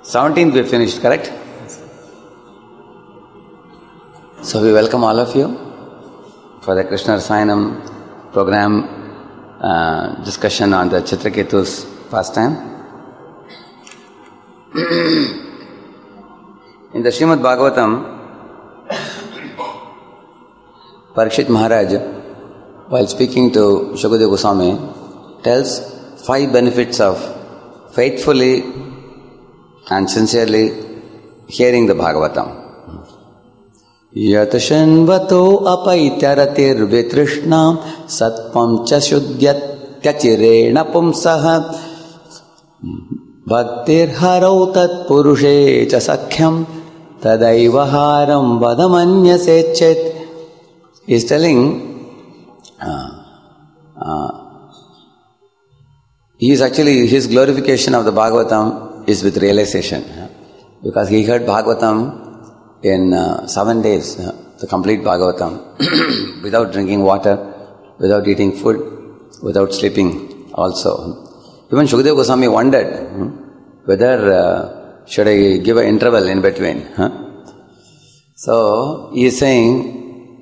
17th we finished, correct? So we welcome all of you for the Krishna Rasayanam program discussion on the Chitraketu's pastime. In the Srimad Bhagavatam, Parikshit Maharaj, while speaking to Shukadeva Goswami, tells 5 benefits of faithfully and sincerely hearing the Bhagavatam. Yatashanvato apaitaratir vitrishnam satvam cha shuddhyatyatirena pumsaha bhaktir harau tat purushe cha sakhyam tadaiva haram vadamanyasechet. He is telling his glorification of the Bhagavatam is with realization, because he heard Bhagavatam in 7 days, the complete Bhagavatam, without drinking water, without eating food, without sleeping also. Even Shukadeva Goswami wondered whether should I give an interval in between. So he is saying,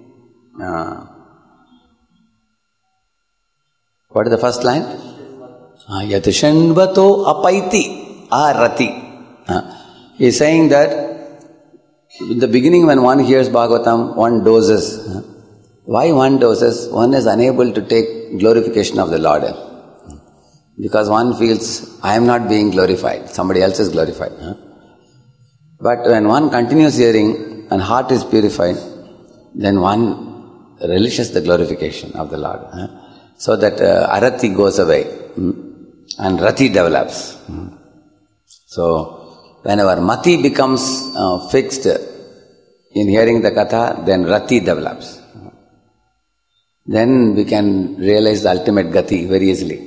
what is the first line? Yatishanvato apaiti arati. He is saying that in the beginning when one hears Bhagavatam, one dozes. Why one dozes? One is unable to take glorification of the Lord. Because one feels, I am not being glorified, somebody else is glorified. But when one continues hearing and heart is purified, then one relishes the glorification of the Lord. So that arati goes away and rati develops. So whenever mati becomes fixed in hearing the katha, then rati develops. Then we can realize the ultimate gati very easily.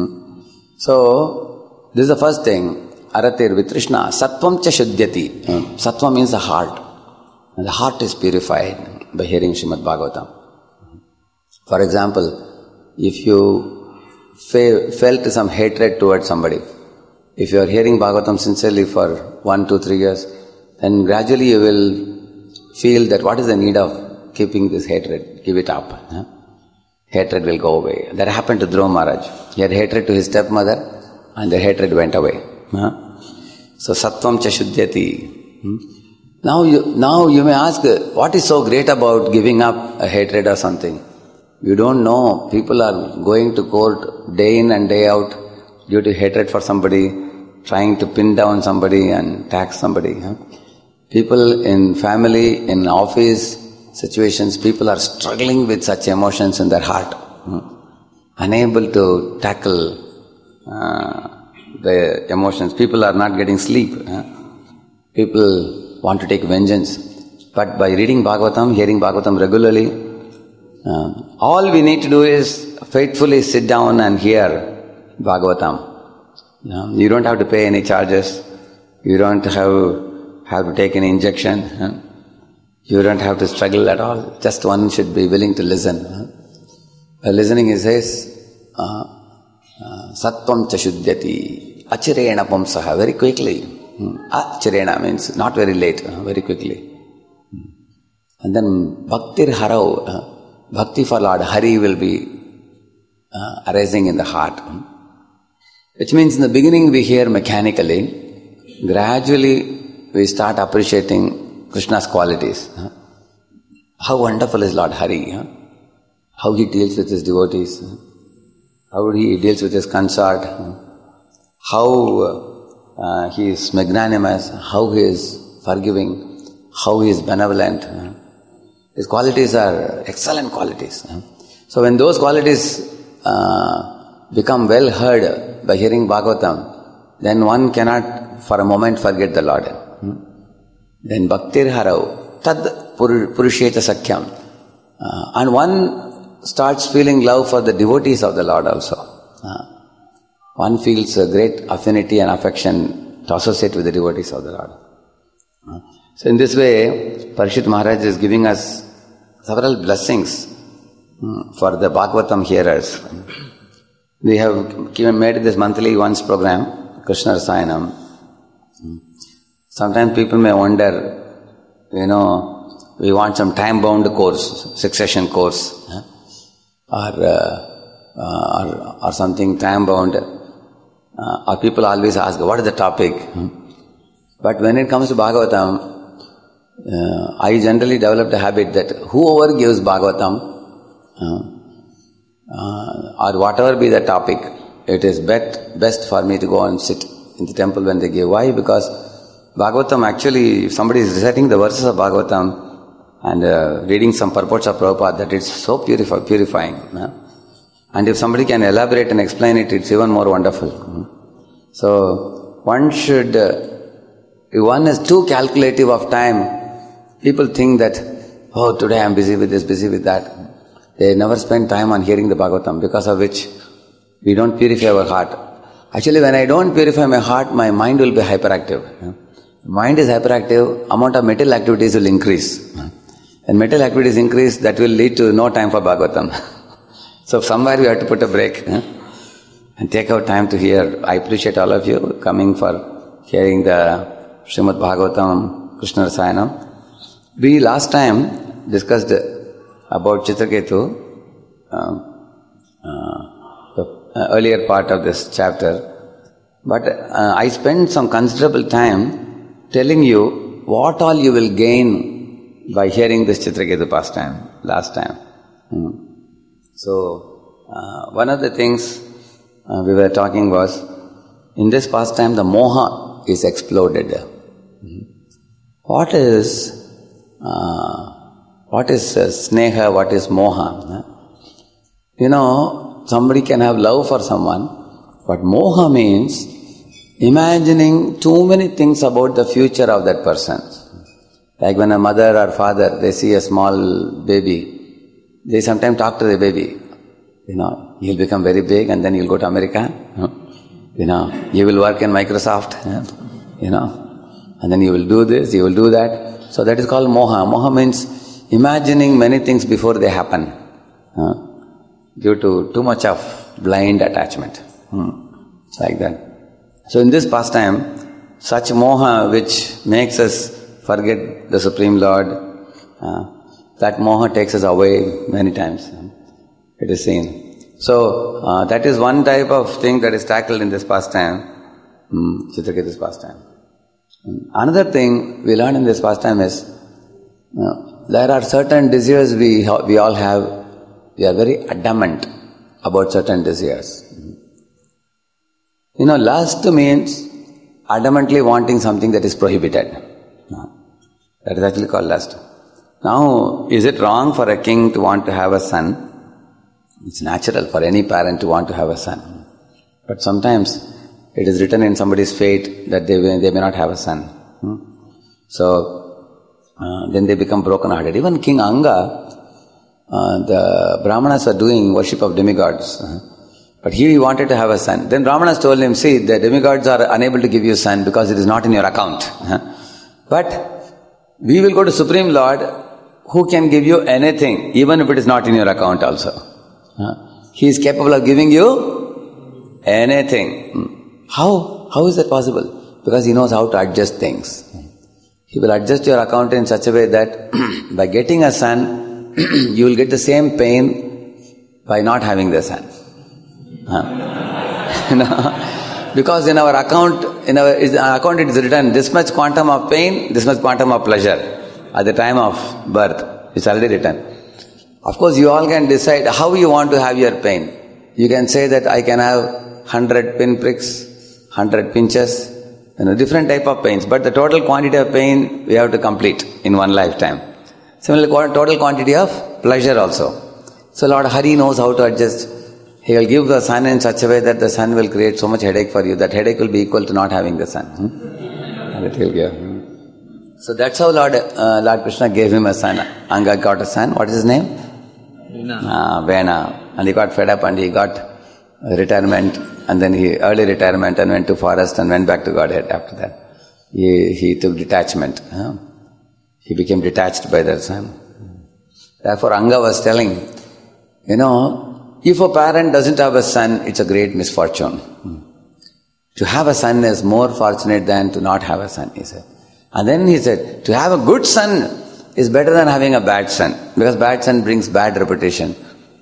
So this is the first thing. Aratir vitrishna sattvam cha shuddhyati. Sattva means the heart. And the heart is purified by hearing Srimad Bhagavatam. For example, if you felt some hatred towards somebody, if you are hearing Bhagavatam sincerely for 1, 2, 3 years, then gradually you will feel that what is the need of keeping this hatred? Give it up. Hatred will go away. That happened to Dhruva Maharaj. He had hatred to his stepmother and the hatred went away. So sattvam cha shuddhyati. Now you may ask, what is so great about giving up a hatred or something? You don't know. People are going to court day in and day out due to hatred for somebody, trying to pin down somebody and tax somebody. People in family, in office situations, people are struggling with such emotions in their heart, unable to tackle the emotions. People are not getting sleep. People want to take vengeance. But by reading Bhagavatam, hearing Bhagavatam regularly, all we need to do is faithfully sit down and hear Bhagavatam. You don't have to pay any charges. You don't have to take any injection. You don't have to struggle at all. Just one should be willing to listen. By listening, he says, Sattvam cha shuddhyati achirena pumsaha. Very quickly. Achirena means not very late, very quickly. And then bhaktir harau. Bhakti for Lord, Hari will be arising in the heart. Which means in the beginning we hear mechanically, gradually we start appreciating Krishna's qualities. How wonderful is Lord Hari, how he deals with his devotees, how he deals with his consort, how he is magnanimous, how he is forgiving, how he is benevolent. His qualities are excellent qualities. So when those qualities become well heard by hearing Bhagavatam, then one cannot for a moment forget the Lord. Then bhaktir harau tad purusheta sakhyam. And one starts feeling love for the devotees of the Lord also. One feels a great affinity and affection to associate with the devotees of the Lord. So in this way, Parikshit Maharaj is giving us several blessings for the Bhagavatam hearers. We have made this monthly once program, Krishna Rasayanam. Sometimes people may wonder, we want some time-bound course, succession course, or something time-bound. Or people always ask, what is the topic? But when it comes to Bhagavatam, I generally developed a habit that whoever gives Bhagavatam, or whatever be the topic, it is best for me to go and sit in the temple when they give. Why? Because Bhagavatam actually, if somebody is reciting the verses of Bhagavatam and reading some purports of Prabhupada, that it's so purifying. And if somebody can elaborate and explain it, it's even more wonderful. So, one if one is too calculative of time, people think that, today I'm busy with this, busy with that. They never spend time on hearing the Bhagavatam, because of which we don't purify our heart. Actually, when I don't purify my heart, my mind will be hyperactive. Mind is hyperactive, amount of mental activities will increase. And mental activities increase, that will lead to no time for Bhagavatam. So somewhere we have to put a break and take our time to hear. I appreciate all of you coming for hearing the Srimad Bhagavatam, Krishna Rasayanam. We last time discussed about Chitraketu, the earlier part of this chapter. But I spent some considerable time telling you what all you will gain by hearing this Chitraketu pastime, last time. So, one of the things we were talking was, in this pastime the moha is exploded. What is sneha, what is moha? Somebody can have love for someone, but moha means imagining too many things about the future of that person. Like when a mother or father, they see a small baby, they sometimes talk to the baby. He'll become very big and then he'll go to America. You will work in Microsoft. And then you will do this, you will do that. So that is called moha. Moha means imagining many things before they happen. Due to too much of blind attachment. Like that. So in this pastime, such moha which makes us forget the Supreme Lord, that moha takes us away many times. It is seen. So, that is one type of thing that is tackled in this pastime, Chitraketu's pastime. Another thing we learn in this pastime is, there are certain desires we all have. We are very adamant about certain desires. Lust means adamantly wanting something that is prohibited. That is actually called lust. Now, is it wrong for a king to want to have a son? It's natural for any parent to want to have a son. But sometimes it is written in somebody's fate that they may not have a son. So, then they become broken-hearted. Even King Anga, the Brahmanas were doing worship of demigods. But he wanted to have a son. Then Brahmanas told him, see, the demigods are unable to give you a son because it is not in your account. But we will go to Supreme Lord who can give you anything, even if it is not in your account also. He is capable of giving you anything. How is that possible? Because he knows how to adjust things. He will adjust your account in such a way that by getting a son, you will get the same pain by not having the son. Because in our account it is written this much quantum of pain, this much quantum of pleasure at the time of birth. It's already written. Of course, you all can decide how you want to have your pain. You can say that I can have 100 pinpricks, 100 pinches, different type of pains. But the total quantity of pain we have to complete in one lifetime. Similarly, total quantity of pleasure also. So Lord Hari knows how to adjust. He will give the sun in such a way that the sun will create so much headache for you. That headache will be equal to not having the sun. That he will give. So that's how Lord Krishna gave him a son. Anga got a son. What is his name? Vena. And he got fed up and he got retirement. And then early retirement and went to forest and went back to Godhead after that. He took detachment. He became detached by that son. Therefore Anga was telling, if a parent doesn't have a son, it's a great misfortune. To have a son is more fortunate than to not have a son, he said. And then he said, to have a good son is better than having a bad son, because bad son brings bad reputation.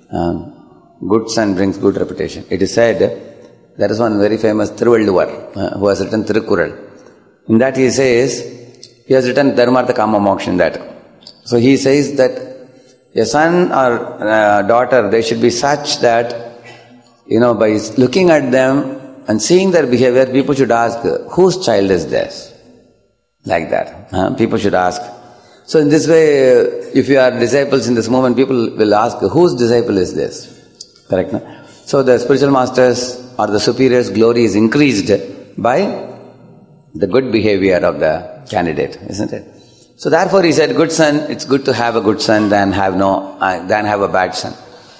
Good son brings good reputation. It is said, there is one very famous Thiruvalluvar who has written Thirukkural. In that he says, he has written Dharmartha Kama Moksha in that. So he says that a son or daughter, they should be such that, by looking at them and seeing their behavior, people should ask, whose child is this? Like that. People should ask. So in this way, if you are disciples in this movement, people will ask, whose disciple is this? Correct? No? So the spiritual masters or the superiors' glory is increased by the good behavior of the candidate, isn't it? So therefore he said, good son, it's good to have a good son than have a bad son.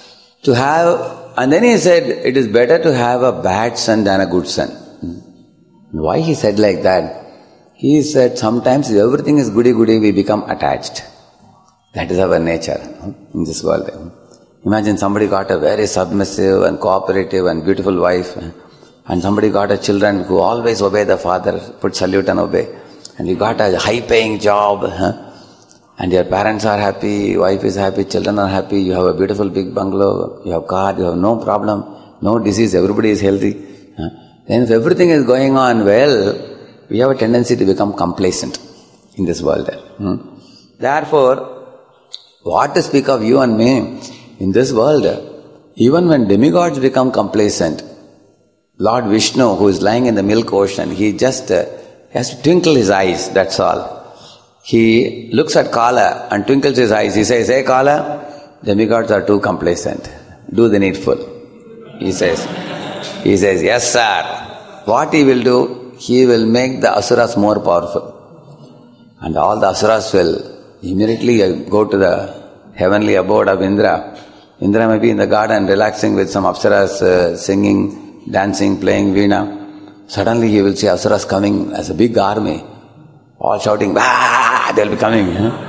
And then he said, it is better to have a bad son than a good son. Why he said like that? He said, sometimes if everything is goody-goody, we become attached. That is our nature in this world. Imagine somebody got a very submissive and cooperative and beautiful wife, and somebody got a children who always obey the father, put salute and obey. And you got a high-paying job, and your parents are happy, wife is happy, children are happy, you have a beautiful big bungalow, you have car, you have no problem, no disease, everybody is healthy. Then if everything is going on well, we have a tendency to become complacent in this world. Therefore, what to speak of you and me in this world, even when demigods become complacent, Lord Vishnu, who is lying in the milk ocean, he just has to twinkle his eyes, that's all. He looks at Kala and twinkles his eyes. He says, hey Kala, demigods are too complacent. Do the needful. He says, yes sir. What he will do? He will make the asuras more powerful. And all the asuras will immediately go to the heavenly abode of Indra. Indra may be in the garden relaxing with some apsaras, singing, dancing, playing veena. Suddenly he will see asuras coming as a big army, all shouting, "Bah!" They'll be coming.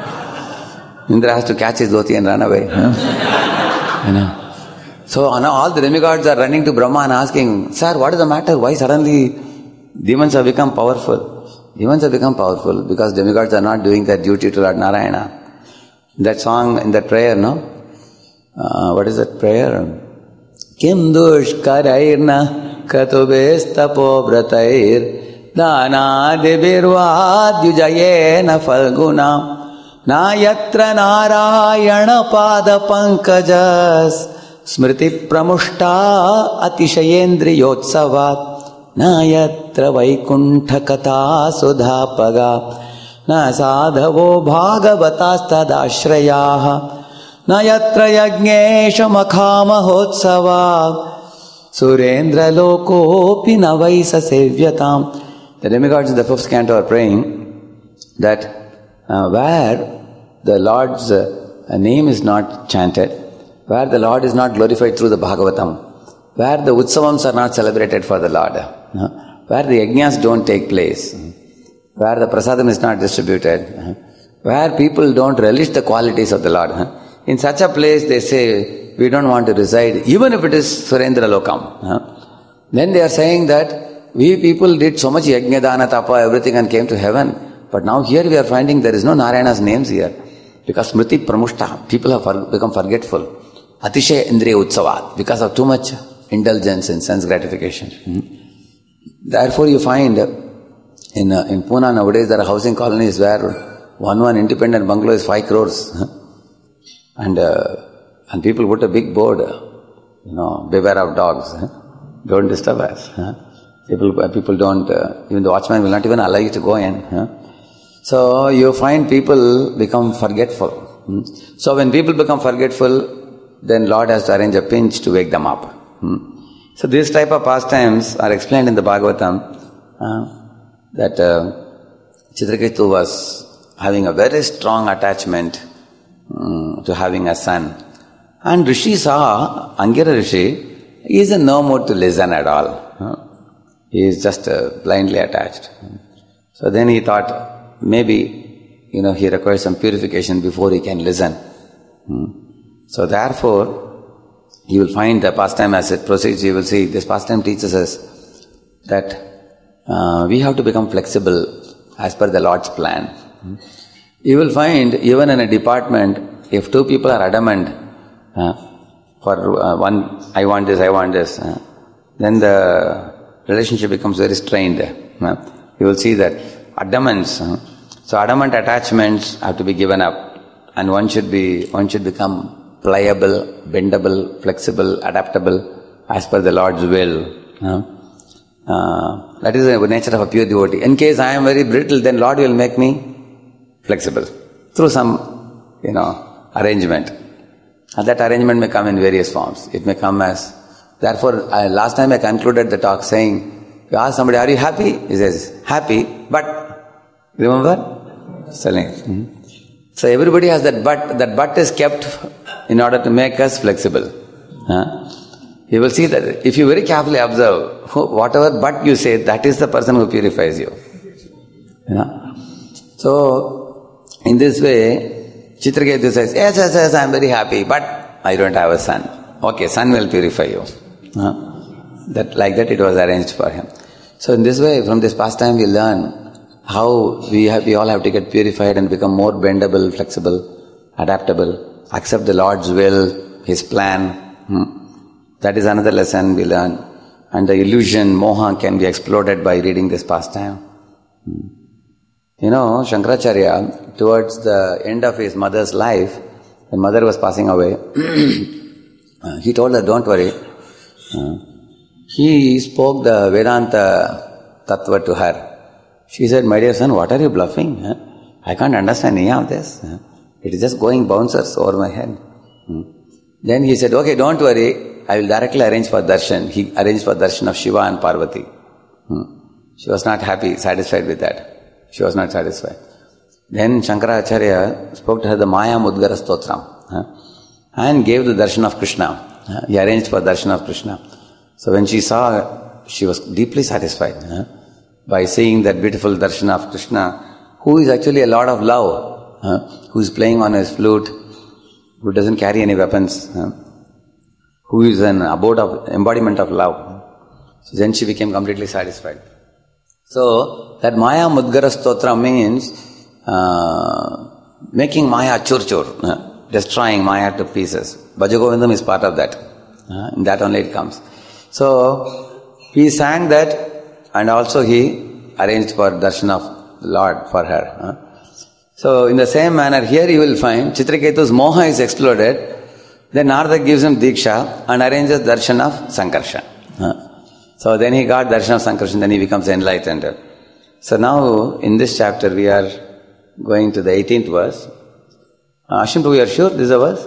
Indra has to catch his dhoti and run away. So now all the demigods are running to Brahma and asking, sir, what is the matter? Why suddenly demons have become powerful? Demons have become powerful because demigods are not doing their duty to Lord Narayana. That song, in that prayer, no? What is that prayer? Kim dushkarairna katubestapo vratair dhanadibirvadyujayena falguna na yatra narayana pada pankajas smriti pramushta atishayendriyotsavat na yatra vaikuntha katha sudhapaga na sadhavo bhagavatastadashrayaha na yatra yajnesha makhamahotsavat surendra lokopi navaisa sevyatam. The demigods in the 5th canto are praying that where the Lord's name is not chanted, where the Lord is not glorified through the Bhagavatam, where the Utsavams are not celebrated for the Lord, where the Yajnas don't take place, where the Prasadam is not distributed, where people don't relish the qualities of the Lord. In such a place they say, we don't want to reside, even if it is Surendra Lokam. Then they are saying that we people did so much Yajna, Dana, Tapa, everything and came to heaven. But now here we are finding there is no Narayana's names here. Because Smriti Pramushta, people have become forgetful. Atishay Indriya Utsavat, because of too much indulgence in sense gratification. Therefore you find in Pune nowadays there are housing colonies where one independent bungalow is 5 crores. And people put a big board, beware of dogs. Don't disturb us. People don't, even the watchman will not even allow you to go in. So you find people become forgetful. So when people become forgetful, then Lord has to arrange a pinch to wake them up. So this type of pastimes are explained in the Bhagavatam, that Chitraketu was having a very strong attachment to having a son. And Rishi saw, Angira Rishi, he is in no mood to listen at all. He is just blindly attached. So then he thought, maybe, he requires some purification before he can listen. So therefore, you will find the pastime as it proceeds, you will see, this pastime teaches us that we have to become flexible as per the Lord's plan. You will find, even in a department, if two people are adamant for one, I want this, then the relationship becomes very strained. You will see that adamants. So adamant attachments have to be given up, and one should become pliable, bendable, flexible, adaptable, as per the Lord's will. That is the nature of a pure devotee. In case I am very brittle, then Lord will make me flexible through some, arrangement. And that arrangement may come in various forms. It may come as... Therefore, last time I concluded the talk saying, you ask somebody, are you happy? He says, happy, but... Remember? So everybody has that but. That but is kept in order to make us flexible. You will see that if you very carefully observe, whatever but you say, that is the person who purifies you. So, in this way, Chitraketu says, yes, I am very happy, but I don't have a son. Okay, son will purify you. Like that it was arranged for him. So in this way, from this pastime we learn how we all have to get purified and become more bendable, flexible, adaptable, accept the Lord's will, His plan. That is another lesson we learn. And the illusion, moha, can be exploded by reading this pastime. Shankaracharya, towards the end of his mother's life, when mother was passing away, he told her, don't worry. He spoke the Vedanta Tattva to her. She said, my dear son, what are you bluffing? I can't understand any of this. It is just going bouncers over my head. Then he said, okay, don't worry, I will directly arrange for darshan. He arranged for darshan of Shiva and Parvati. She was not satisfied with that. She was not satisfied. Then Shankaracharya spoke to her the Maya Mudgara Stotram and gave the darshan of Krishna. He arranged for darshan of Krishna. So when she saw, she was deeply satisfied by seeing that beautiful darshan of Krishna, who is actually a Lord of love, who is playing on his flute, who doesn't carry any weapons, who is an embodiment of love. So then she became completely satisfied. So that Maya Mudgara Stotra means making Maya chur, destroying Maya to pieces. Bhajagovindam is part of that. In that only it comes. So he sang that, and also he arranged for darshan of the Lord for her. So in the same manner, here you will find Chitraketu's moha is exploded. Then Narada gives him Diksha and arranges darshan of Sankarshan. So then he got darshan of Sankarshan, then he becomes enlightened. So now in this chapter we are going to the 18th verse. Ashim, you are sure this is a verse?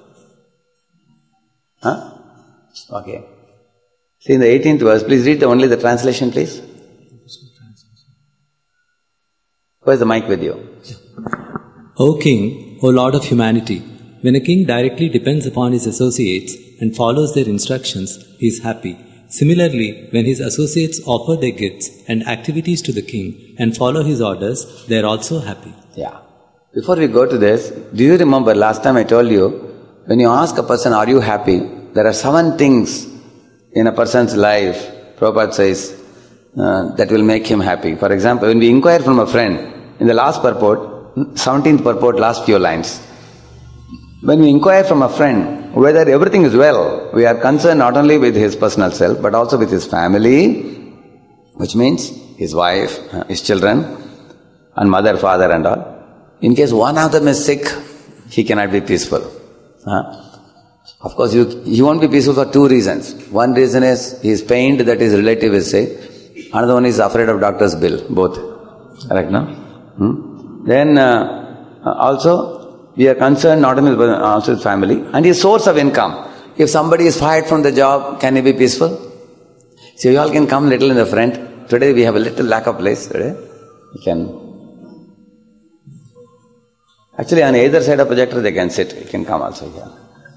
Okay. See, in the 18th verse, please read only the translation, please. Who has the mic with you? O King, O Lord of humanity, when a king directly depends upon his associates and follows their instructions, he is happy. Similarly, when his associates offer their gifts and activities to the king and follow his orders, they are also happy. Yeah. Before we go to this, do you remember last time I told you, when you ask a person, are you happy? There are 7 things in a person's life, Prabhupada says, that will make him happy. For example, when we inquire from a friend, in the last purport, 17th purport, last few lines, when we inquire from a friend whether everything is well, we are concerned not only with his personal self, but also with his family, which means his wife, his children, and mother, father and all. In case one of them is sick, he cannot be peaceful. Of course, he won't be peaceful for 2 reasons. One reason is he is pained that his relative is sick. Another one is afraid of doctor's bill. Both. Correct, no? Then also, we are concerned not only with also his family and his source of income. If somebody is fired from the job, can he be peaceful? So you all can come little in the front. Today we have a little lack of place today. You can... Actually, on either side of projector they can sit. You can come also here.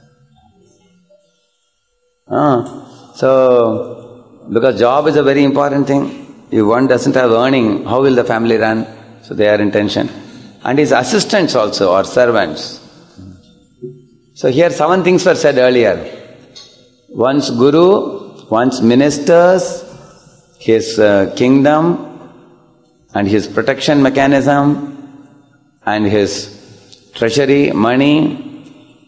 So, because job is a very important thing. If one doesn't have earning, how will the family run? So they are in tension. And his assistants also, or servants. So here 7 things were said earlier. One's guru, one's ministers, his kingdom, and his protection mechanism, and his treasury, money,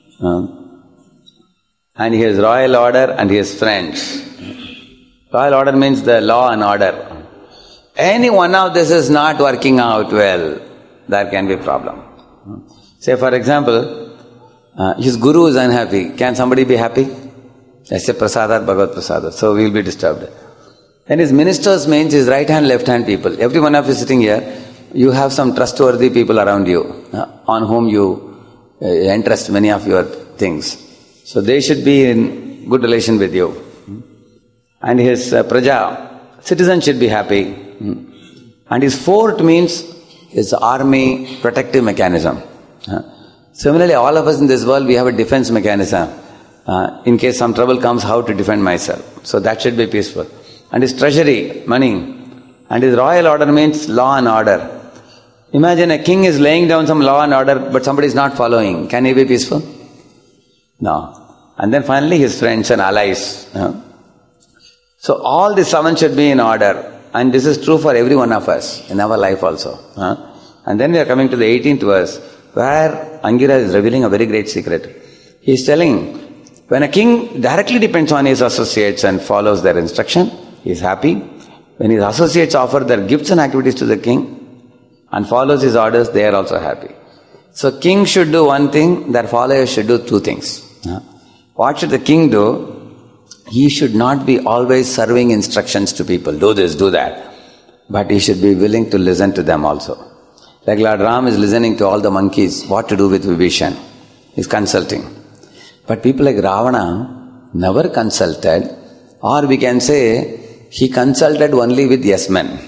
and his royal order and his friends. Royal order means the law and order. Any one of this is not working out well, there can be a problem. Say for example, his guru is unhappy. Can somebody be happy? Let's say prasadar, Bhagavad prasadar. So we will be disturbed. Then his ministers means his right hand, left hand people. Every one of you sitting here, you have some trustworthy people around you, on whom you entrust many of your things. So they should be in good relation with you. And his praja, citizens should be happy. And his fort means his army protective mechanism. Similarly, all of us in this world, we have a defense mechanism. In case some trouble comes, how to defend myself. So that should be peaceful. And his treasury, money. And his royal order means law and order. Imagine a king is laying down some law and order, but somebody is not following. Can he be peaceful? No. And then finally his friends and allies. So all the seven should be in order. And this is true for every one of us, in our life also. And then we are coming to the 18th verse, where Angira is revealing a very great secret. He is telling, when a king directly depends on his associates and follows their instruction, he is happy. When his associates offer their gifts and activities to the king and follows his orders, they are also happy. So king should do one thing, their followers should do two things. What should the king do? He should not be always serving instructions to people, do this, do that. But he should be willing to listen to them also. Like Lord Ram is listening to all the monkeys, what to do with Vibhishan. He's consulting. But people like Ravana never consulted, or we can say, he consulted only with yes men.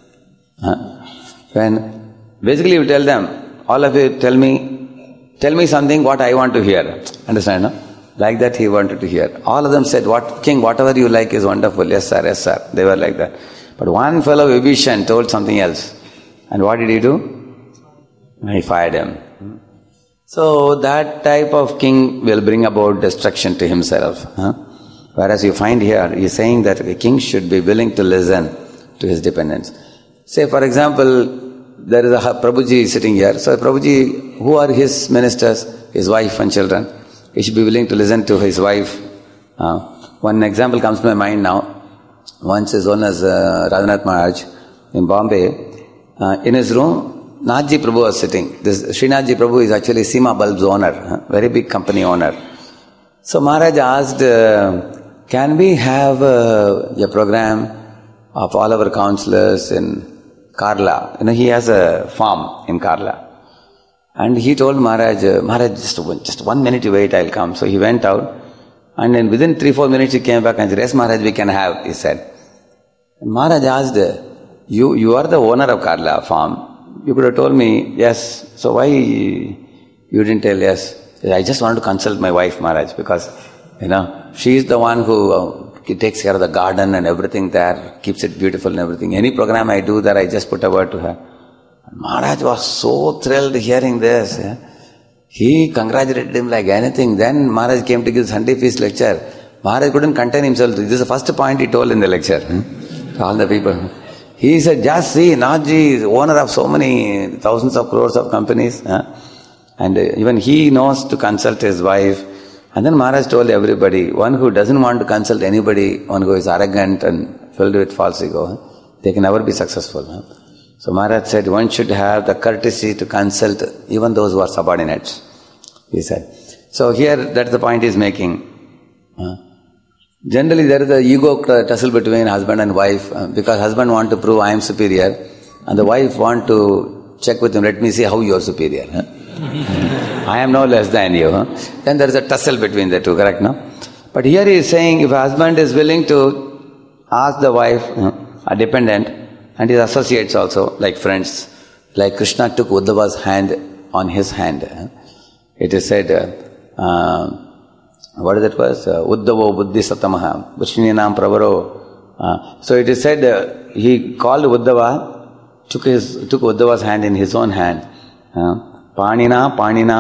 When basically you tell them, all of you tell me something what I want to hear. Understand, no? Like that he wanted to hear. All of them said, "What king, whatever you like is wonderful." Yes sir, yes sir. They were like that. But one fellow Vibhishan told something else. And what did he do? He fired him. So that type of king will bring about destruction to himself. Whereas you find here, he is saying that a king should be willing to listen to his dependents. Say for example, there is a Prabhuji sitting here. So Prabhuji, who are his ministers? His wife and children. He should be willing to listen to his wife. One example comes to my mind now. Once his own as Radhanath Maharaj in Bombay. In his room, Nathji Prabhu was sitting. This Srinathji Prabhu is actually Seema Bulb's owner, very big company owner. So Maharaj asked, can we have a program of all our counselors in Karla? He has a farm in Karla. And he told Maharaj, just 1 minute you wait, I'll come. So he went out. And then within 3-4 minutes he came back and said, yes Maharaj, we can have, he said. And Maharaj asked, you are the owner of Karla farm. You could have told me, yes. So why you didn't tell yes? I just wanted to consult my wife, Maharaj, because, she is the one who takes care of the garden and everything there, keeps it beautiful and everything. Any program I do there, I just put a word to her. Maharaj was so thrilled hearing this. He congratulated him like anything. Then Maharaj came to give Sunday feast lecture. Maharaj couldn't contain himself. This is the first point he told in the lecture to all the people. He said, just see, Nathji is owner of so many thousands of crores of companies. And even he knows to consult his wife. And then Maharaj told everybody, one who doesn't want to consult anybody, one who is arrogant and filled with false ego, they can never be successful. So Maharaj said, one should have the courtesy to consult even those who are subordinates, he said. So here, that's the point he's making. Generally there is a ego tussle between husband and wife, because husband want to prove I am superior, and the wife want to check with him, let me see how you are superior. I am no less than you. Then there is a tussle between the two, correct, no? But here he is saying, if a husband is willing to ask the wife, a dependent, and his associates also, like friends, like Krishna took Uddhava's hand on his hand. It is said, what is that verse? Uddhavo buddhi satamaha, Vishninam pravaro. So it is said, he called Uddhava, took Uddhava's hand in his own hand. Paninam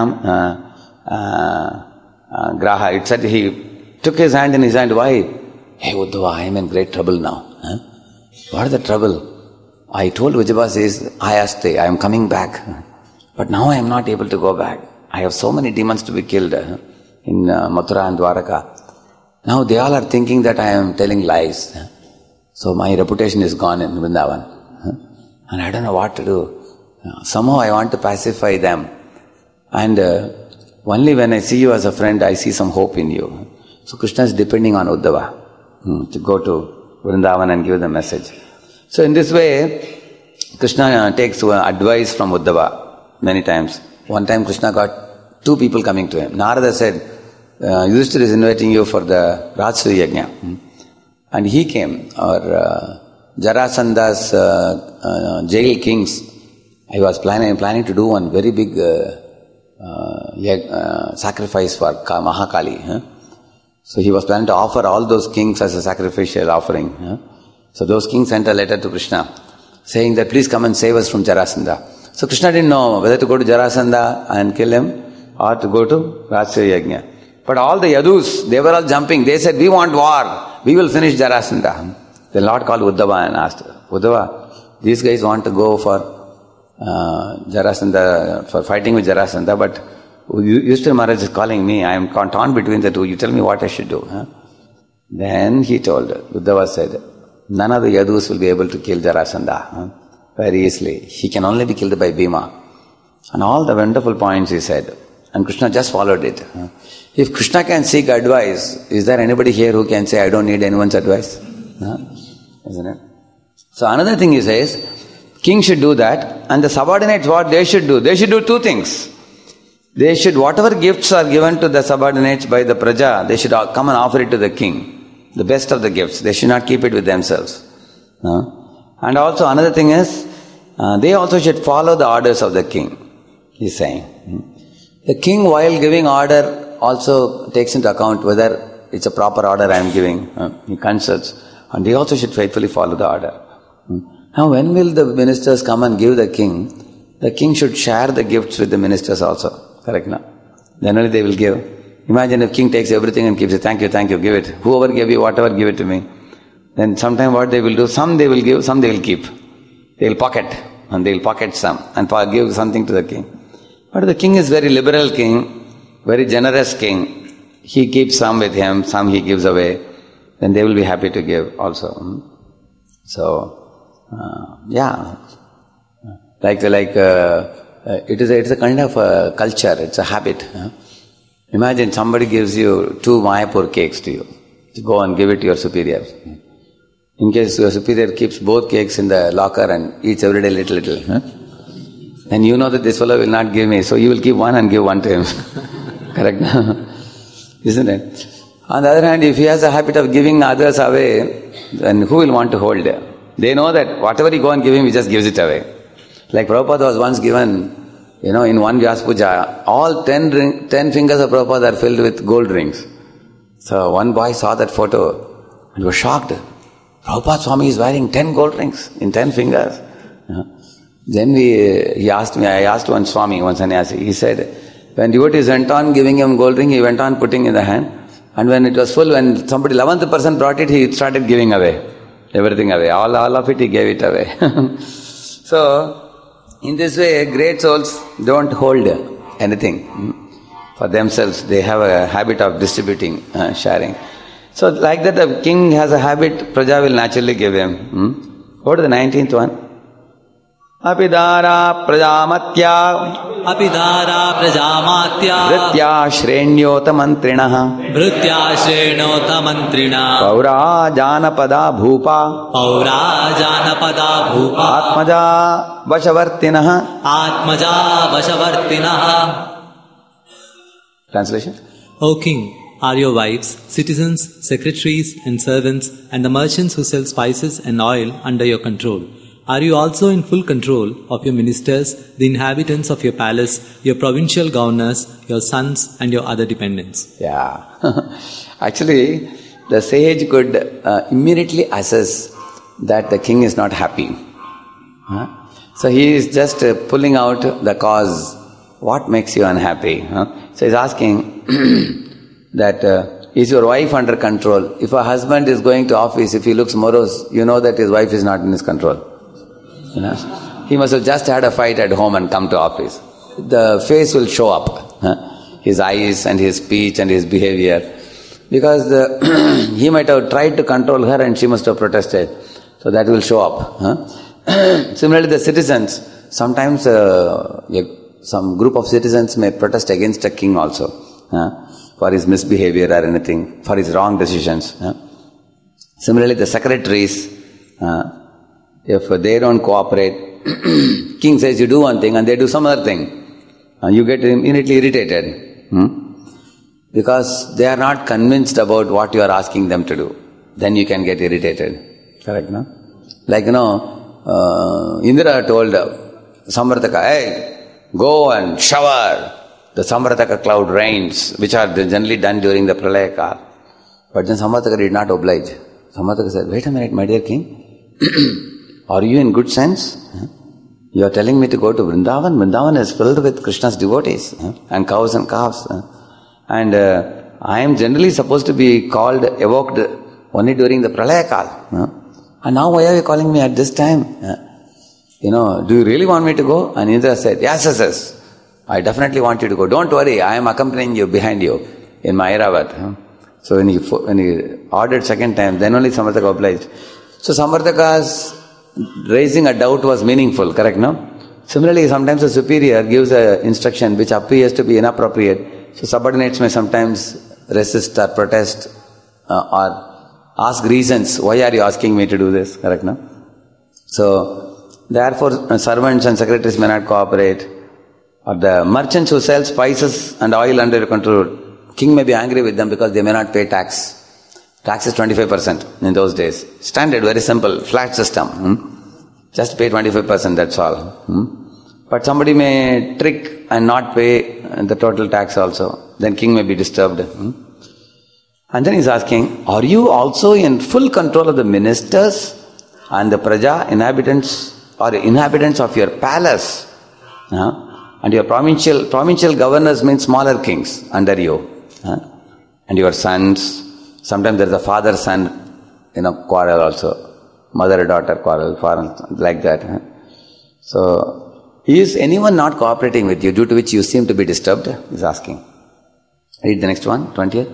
graha. It said he took his hand in his hand. Why? Hey Uddhava, I am in great trouble now. What is the trouble? I told Vijayabha says, Ayaste, I am coming back. But now I am not able to go back. I have so many demons to be killed in Mathura and Dwaraka. Now they all are thinking that I am telling lies. So my reputation is gone in Vrindavan. And I don't know what to do. Somehow I want to pacify them. And only when I see you as a friend, I see some hope in you. So Krishna is depending on Uddhava to go to Vrindavan and give the message. So in this way, Krishna takes advice from Uddhava many times. One time Krishna got 2 people coming to him. Narada said, Yudhishthira is inviting you for the Rajasuya Yajna. And he came, or Jarasandha's jail kings. I was planning to do one very big sacrifice for Mahakali. So he was planning to offer all those kings as a sacrificial offering. So those kings sent a letter to Krishna saying that please come and save us from Jarasandha. So Krishna didn't know whether to go to Jarasandha and kill him or to go to Rajasuya Yajna. But all the Yadus, they were all jumping. They said, we want war. We will finish Jarasandha. The Lord called Uddhava and asked, Uddhava, these guys want to go for Jarasandha, for fighting with Jarasandha, but Yudhishthira Maharaj is calling me. I am torn between the two. You tell me what I should do. Then he told, Uddhava said, none of the Yadus will be able to kill Jarasandha very easily. He can only be killed by Bhima. And all the wonderful points he said. And Krishna just followed it. If Krishna can seek advice, is there anybody here who can say, I don't need anyone's advice? Isn't it? So another thing he says, king should do that, and the subordinates, what they should do? They should do 2 things. They should, whatever gifts are given to the subordinates by the praja, they should come and offer it to the king. The best of the gifts. They should not keep it with themselves. And also another thing is, they also should follow the orders of the king, he's saying. The king, while giving order, also takes into account whether it's a proper order I am giving. He consults. And they also should faithfully follow the order. Now when will the ministers come and give the king? The king should share the gifts with the ministers also. Correct now? Then only they will give. Imagine if king takes everything and keeps it, thank you, give it. Whoever gave you, whatever, give it to me. Then sometime what they will do, some they will give, some they will keep. They will pocket, and they will pocket some and give something to the king. But the king is very liberal king, very generous king. He keeps some with him, some he gives away. Then they will be happy to give also. So, it's a kind of a culture, it's a habit. Imagine somebody gives you 2 Mayapur cakes to you. You go and give it to your superiors. In case your superior keeps both cakes in the locker and eats every day little. Then you know that this fellow will not give me, so you will keep one and give one to him. Correct? Isn't it? On the other hand, if he has a habit of giving others away, then who will want to hold it? They know that whatever you go and give him, he just gives it away. Like Prabhupada was once given, in one Vyas Puja, all 10 fingers of Prabhupada are filled with gold rings. So one boy saw that photo and was shocked. Prabhupada Swami is wearing 10 gold rings in 10 fingers. Then I asked one Swami, one sannyasi, he said, when devotees went on giving him gold ring, he went on putting in the hand. And when it was full, when somebody 11th person brought it, he started giving away. Everything away. All of it, he gave it away. So, in this way, great souls don't hold anything for themselves. They have a habit of distributing, sharing. So, like that, the king has a habit, praja will naturally give him. Go to the 19th one. Apidara prajamatya Vritya shrenyotam mantrinaha Paura janapada bhupa Atmaja vashavartinaha. Translation? O king, are your wives, citizens, secretaries and servants and the merchants who sell spices and oil under your control? Are you also in full control of your ministers, the inhabitants of your palace, your provincial governors, your sons and your other dependents? Yeah. Actually, the sage could immediately assess that the king is not happy. So he is just pulling out the cause. What makes you unhappy? So he's asking that is your wife under control? If a husband is going to office, if he looks morose, you know that his wife is not in his control. You know? He must have just had a fight at home and come to office. The face will show up. His eyes and his speech and his behavior. Because he might have tried to control her and she must have protested. So that will show up. Similarly, the citizens, sometimes some group of citizens may protest against a king also. For his misbehavior or anything, for his wrong decisions. Similarly, the secretaries, if they don't cooperate, king says you do one thing and they do some other thing. You get immediately irritated. Because they are not convinced about what you are asking them to do. Then you can get irritated. Correct, no? Like, Indra told Samvartaka, hey, go and shower. The Samvartaka cloud rains, which are generally done during the Pralaya Kal. But then Samvartaka did not oblige. Samvartaka said, wait a minute, my dear king. Are you in good sense? You are telling me to go to Vrindavan? Vrindavan is filled with Krishna's devotees and cows and calves. And I am generally supposed to be evoked only during the Pralaya Kal. And now why are you calling me at this time? Do you really want me to go? And Indra said, yes. I definitely want you to go. Don't worry, I am accompanying you behind you in my Airavat. So when he ordered second time, then only Samvartaka obliged. So Samvartaka's raising a doubt was meaningful, correct, no? Similarly, sometimes a superior gives an instruction which appears to be inappropriate. So subordinates may sometimes resist or protest or ask reasons. Why are you asking me to do this? Correct, no? So, therefore, servants and secretaries may not cooperate. Or the merchants who sell spices and oil under your control, king may be angry with them because they may not pay tax. Tax is 25% in those days. Standard, very simple, flat system. Just pay 25%, that's all. But somebody may trick and not pay the total tax also. Then king may be disturbed. And then he's asking, are you also in full control of the ministers and the praja, inhabitants of your palace? And your provincial governors mean smaller kings under you. And your sons, sometimes there is a father-son, quarrel also. Mother-daughter quarrel, like that. So, is anyone not cooperating with you due to which you seem to be disturbed? He's asking. Read the next one, 20th.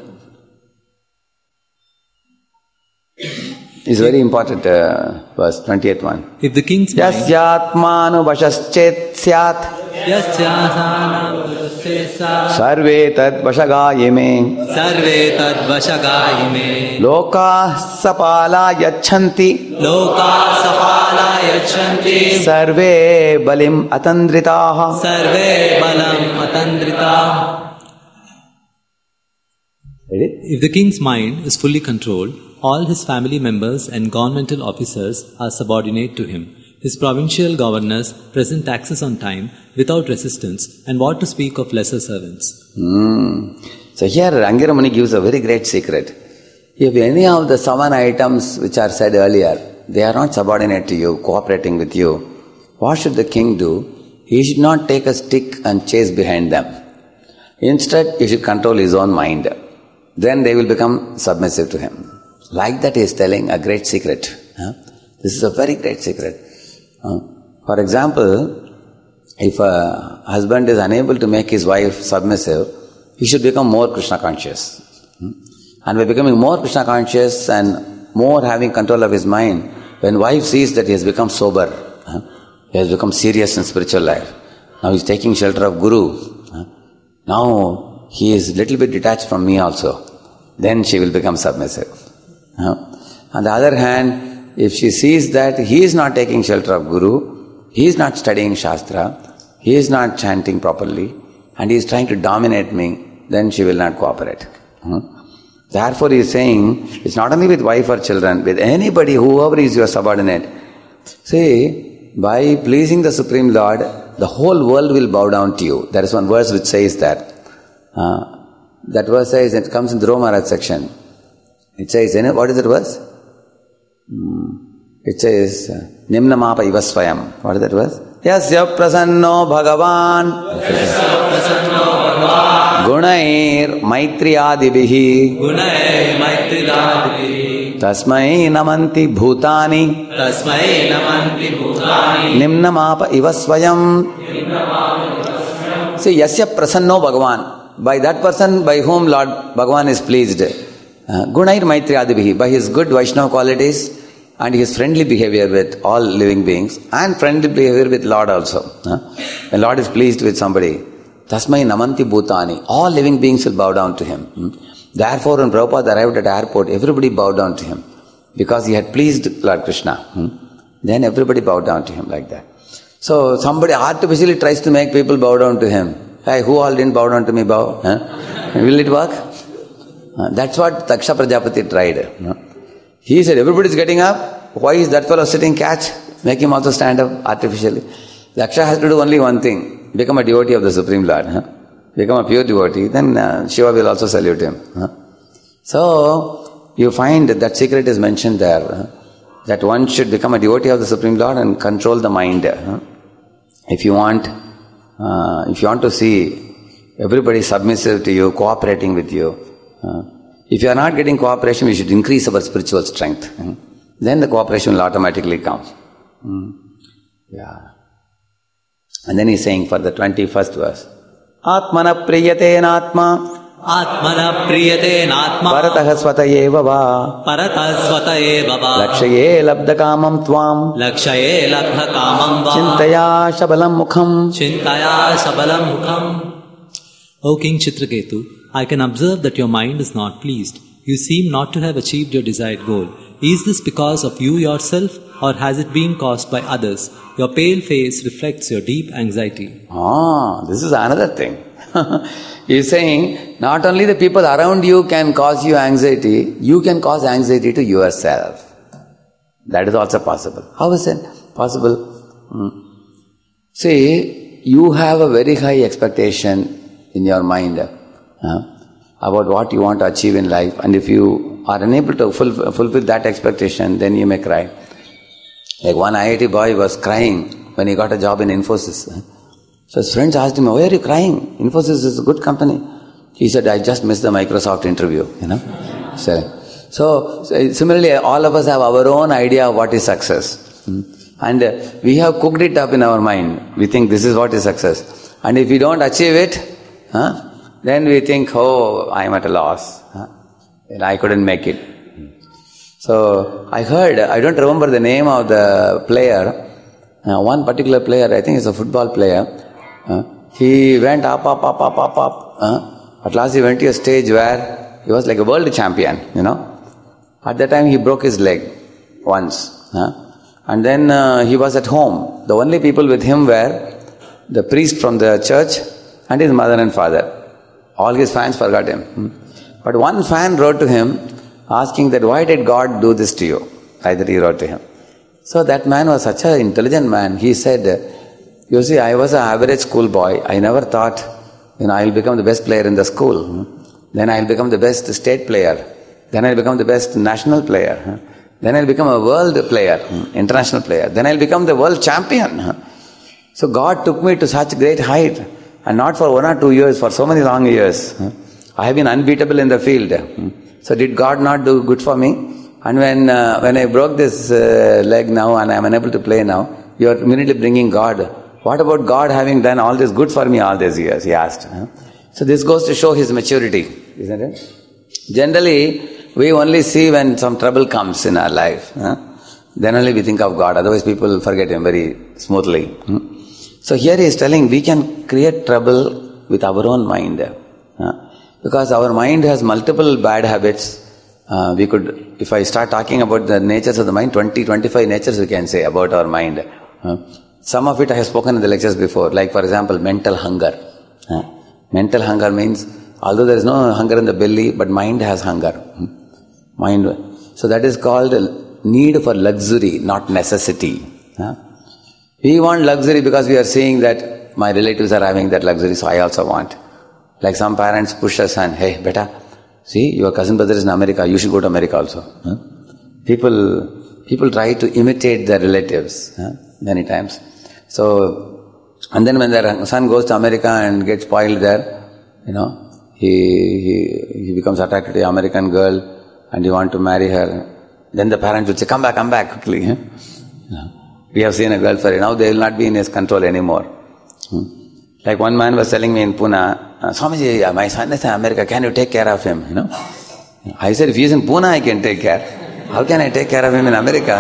It's very important verse, 20th one. If the king's mind... Yasyatmanu vashaschet syat sarve tad vashagayime loka sapala yachanti sarve balim atandritaha. If the king's mind is fully controlled, all his family members and governmental officers are subordinate to him. His provincial governors present taxes on time without resistance, and what to speak of lesser servants. So here Angira Muni gives a very great secret. If any of the 7 items which are said earlier, they are not subordinate to you, cooperating with you, what should the king do? He should not take a stick and chase behind them. Instead, he should control his own mind. Then they will become submissive to him. Like that he is telling a great secret. This is a very great secret. For example, if a husband is unable to make his wife submissive, he should become more Krishna conscious. And by becoming more Krishna conscious and more having control of his mind, when wife sees that he has become sober, he has become serious in spiritual life, now he is taking shelter of Guru, now he is little bit detached from me also, then she will become submissive. On the other hand, if she sees that he is not taking shelter of Guru, he is not studying Shastra, he is not chanting properly, and he is trying to dominate me, then she will not cooperate. Therefore he is saying, it's not only with wife or children, with anybody, whoever is your subordinate. See, by pleasing the Supreme Lord, the whole world will bow down to you. There is one verse which says that. That verse says, it comes in the Dhruva Maharaj section. It says, what is that verse? It says, Nimna Mapa Ivasvayam. What is that verse? Yasya prasanno bhagavan Gunair Maitriyadibihi Gunair Maitriyadibihi Tasmai Namanti Bhutani Tasmai Namanti Bhutani Nimnamapa Ivasvayam. See, Yasya Prasanno Bhagavan. By that person by whom Lord Bhagavan is pleased. Gunair Maitriyadibihi. By his good Vaishnava qualities and his friendly behavior with all living beings and friendly behavior with Lord also. When Lord is pleased with somebody, Tasmai Namanti Bhutani. All living beings will bow down to him. Therefore, when Prabhupada arrived at the airport, everybody bowed down to him because he had pleased Lord Krishna. Then everybody bowed down to him like that. So somebody artificially tries to make people bow down to him. Hey, who all didn't bow down to me, bow? Will it work? That's what Daksha Prajapati tried. He said, everybody is getting up. Why is that fellow sitting? Catch. Make him also stand up artificially. Daksha has to do only one thing. Become a devotee of the Supreme Lord. Become a pure devotee. Then Shiva will also salute him. So, you find that secret is mentioned there. That one should become a devotee of the Supreme Lord and control the mind. If you want to see everybody submissive to you, cooperating with you, if you are not getting cooperation, we should increase our spiritual strength. Then the cooperation will automatically come. Yeah. And then he's saying for the 21st verse, Atmana priyate natma Atmana priyate natma Paratah svataye vava Paratah svataye vava Lakshaye labda kamam tvam Lakshaye labdha kamam va Chintaya shabalam mukham Chintaya shabalam mukham. O King Chitraketu, I can observe that your mind is not pleased. You seem not to have achieved your desired goal. Is this because of you yourself, or has it been caused by others? Your pale face reflects your deep anxiety. This is another thing. He is saying, not only the people around you can cause you anxiety, you can cause anxiety to yourself. That is also possible. How is it possible? See, you have a very high expectation in your mind about what you want to achieve in life, and if you are unable to fulfill that expectation, then you may cry. Like one IIT boy was crying when he got a job in Infosys. So his friends asked him, why are you crying? Infosys is a good company. He said, I just missed the Microsoft interview, So similarly, all of us have our own idea of what is success. And we have cooked it up in our mind. We think this is what is success. And if we don't achieve it, then we think, I am at a loss. And I couldn't make it. So I heard, I don't remember the name of the player. One particular player, I think it's a football player. He went up. At last he went to a stage where he was like a world champion, At that time he broke his leg once. And then he was at home. The only people with him were the priest from the church and his mother and father. All his fans forgot him. But one fan wrote to him asking that, why did God do this to you? Either he wrote to him. So that man was such an intelligent man. He said, you see, I was an average school boy. I never thought, I'll become the best player in the school. Then I'll become the best state player. Then I'll become the best national player. Then I'll become a world player, international player. Then I'll become the world champion. So God took me to such great height. And not for 1 or 2 years, for so many long years. I have been unbeatable in the field. So did God not do good for me? And when I broke this leg now and I am unable to play now, you are immediately bringing God. What about God having done all this good for me all these years? He asked. So this goes to show his maturity, isn't it? Generally, we only see when some trouble comes in our life. Then only we think of God. Otherwise people forget him very smoothly. So here he is telling we can create trouble with our own mind. Because our mind has multiple bad habits. We could, if I start talking about the natures of the mind, 20-25 natures we can say about our mind. Some of it I have spoken in the lectures before, like for example, mental hunger. Mental hunger means, although there is no hunger in the belly, but mind has hunger. So that is called need for luxury, not necessity. We want luxury because we are seeing that my relatives are having that luxury, so I also want. Like some parents push us and, hey, beta, see, your cousin brother is in America, you should go to America also. People try to imitate their relatives many times. So, and then when their son goes to America and gets spoiled there, he becomes attracted to an American girl and you want to marry her. Then the parents would say, come back quickly. We have seen a girl for you. Now they will not be in his control anymore. Like one man was telling me in Pune, Swamiji, my son is in America, can you take care of him? I said, if he is in Pune, I can take care. How can I take care of him in America?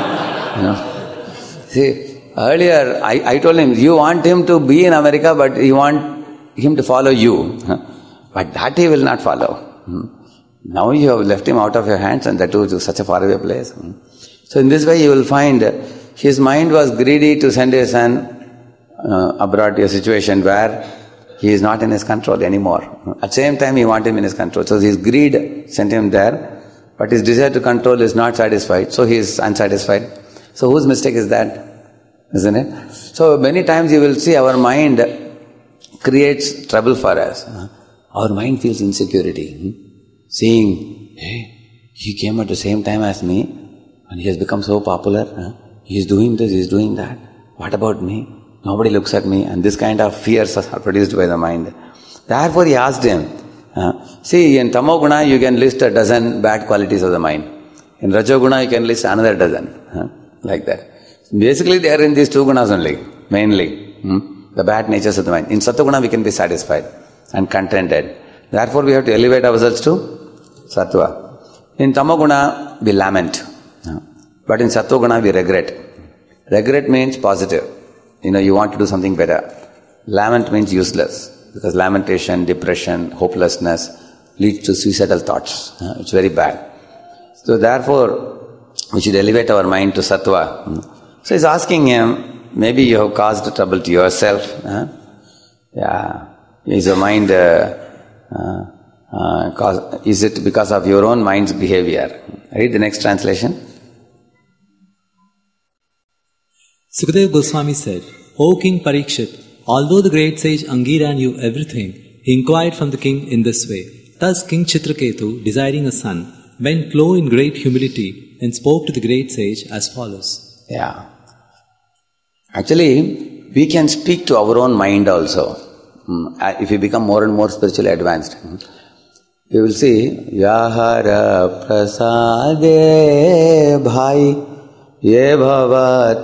See, earlier I told him, you want him to be in America, but you want him to follow you. But that he will not follow. Now you have left him out of your hands, and that too to such a faraway place. So in this way you will find his mind was greedy to send his son abroad to a situation where he is not in his control anymore. At the same time he wanted him in his control. So his greed sent him there, but his desire to control is not satisfied, so he is unsatisfied. So whose mistake is that? Isn't it? So many times you will see our mind creates trouble for us. Our mind feels insecurity. Seeing, hey, he came at the same time as me and he has become so popular. He is doing this, he is doing that. What about me? Nobody looks at me, and this kind of fears are produced by the mind. Therefore he asked him, see, in Tamoguna you can list a dozen bad qualities of the mind. In Rajoguna you can list another dozen. Like that. Basically they are in these two gunas only, mainly. The bad natures of the mind. In Sattva-guna we can be satisfied and contented. Therefore we have to elevate ourselves to Sattva. In Tamoguna we lament. But in Sattva-guna we regret. Regret means positive. You want to do something better. Lament means useless, because lamentation, depression, hopelessness leads to suicidal thoughts. It's very bad. So therefore, we should elevate our mind to Sattva. So he's asking him, maybe you have caused trouble to yourself. Is your mind, is it because of your own mind's behavior? Read the next translation. Sukadeva Goswami said, O King Parikshit, although the great sage Angira knew everything, he inquired from the king in this way. Thus King Chitraketu, desiring a son, bent low in great humility and spoke to the great sage as follows. Actually, we can speak to our own mind also. If we become more and more spiritually advanced, you will see, Yahara Prasade Bhai Ye Bhava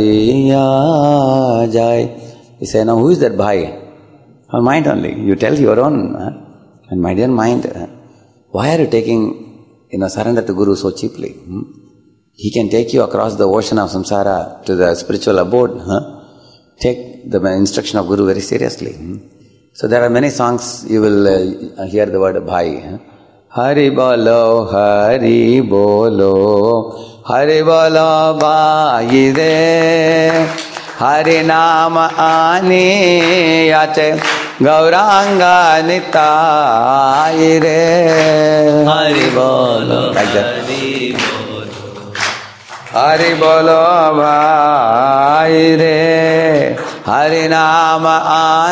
Tariya Jai. You say, now who is that Bhai? Our mind only. You tell your own. And my dear mind, why are you taking surrender to Guru so cheaply? He can take you across the ocean of samsara to the spiritual abode. Take the instruction of Guru very seriously. So there are many songs you will hear the word Bhai. Hari Bolo, Hari Bolo, Hari Bolo Bhai De, Hari Nama Ani Yate, Gauranga Nitai Re. Hari Bolo, like that. Hari Bolo, Hari Bolo Bhai Re, Hari Nama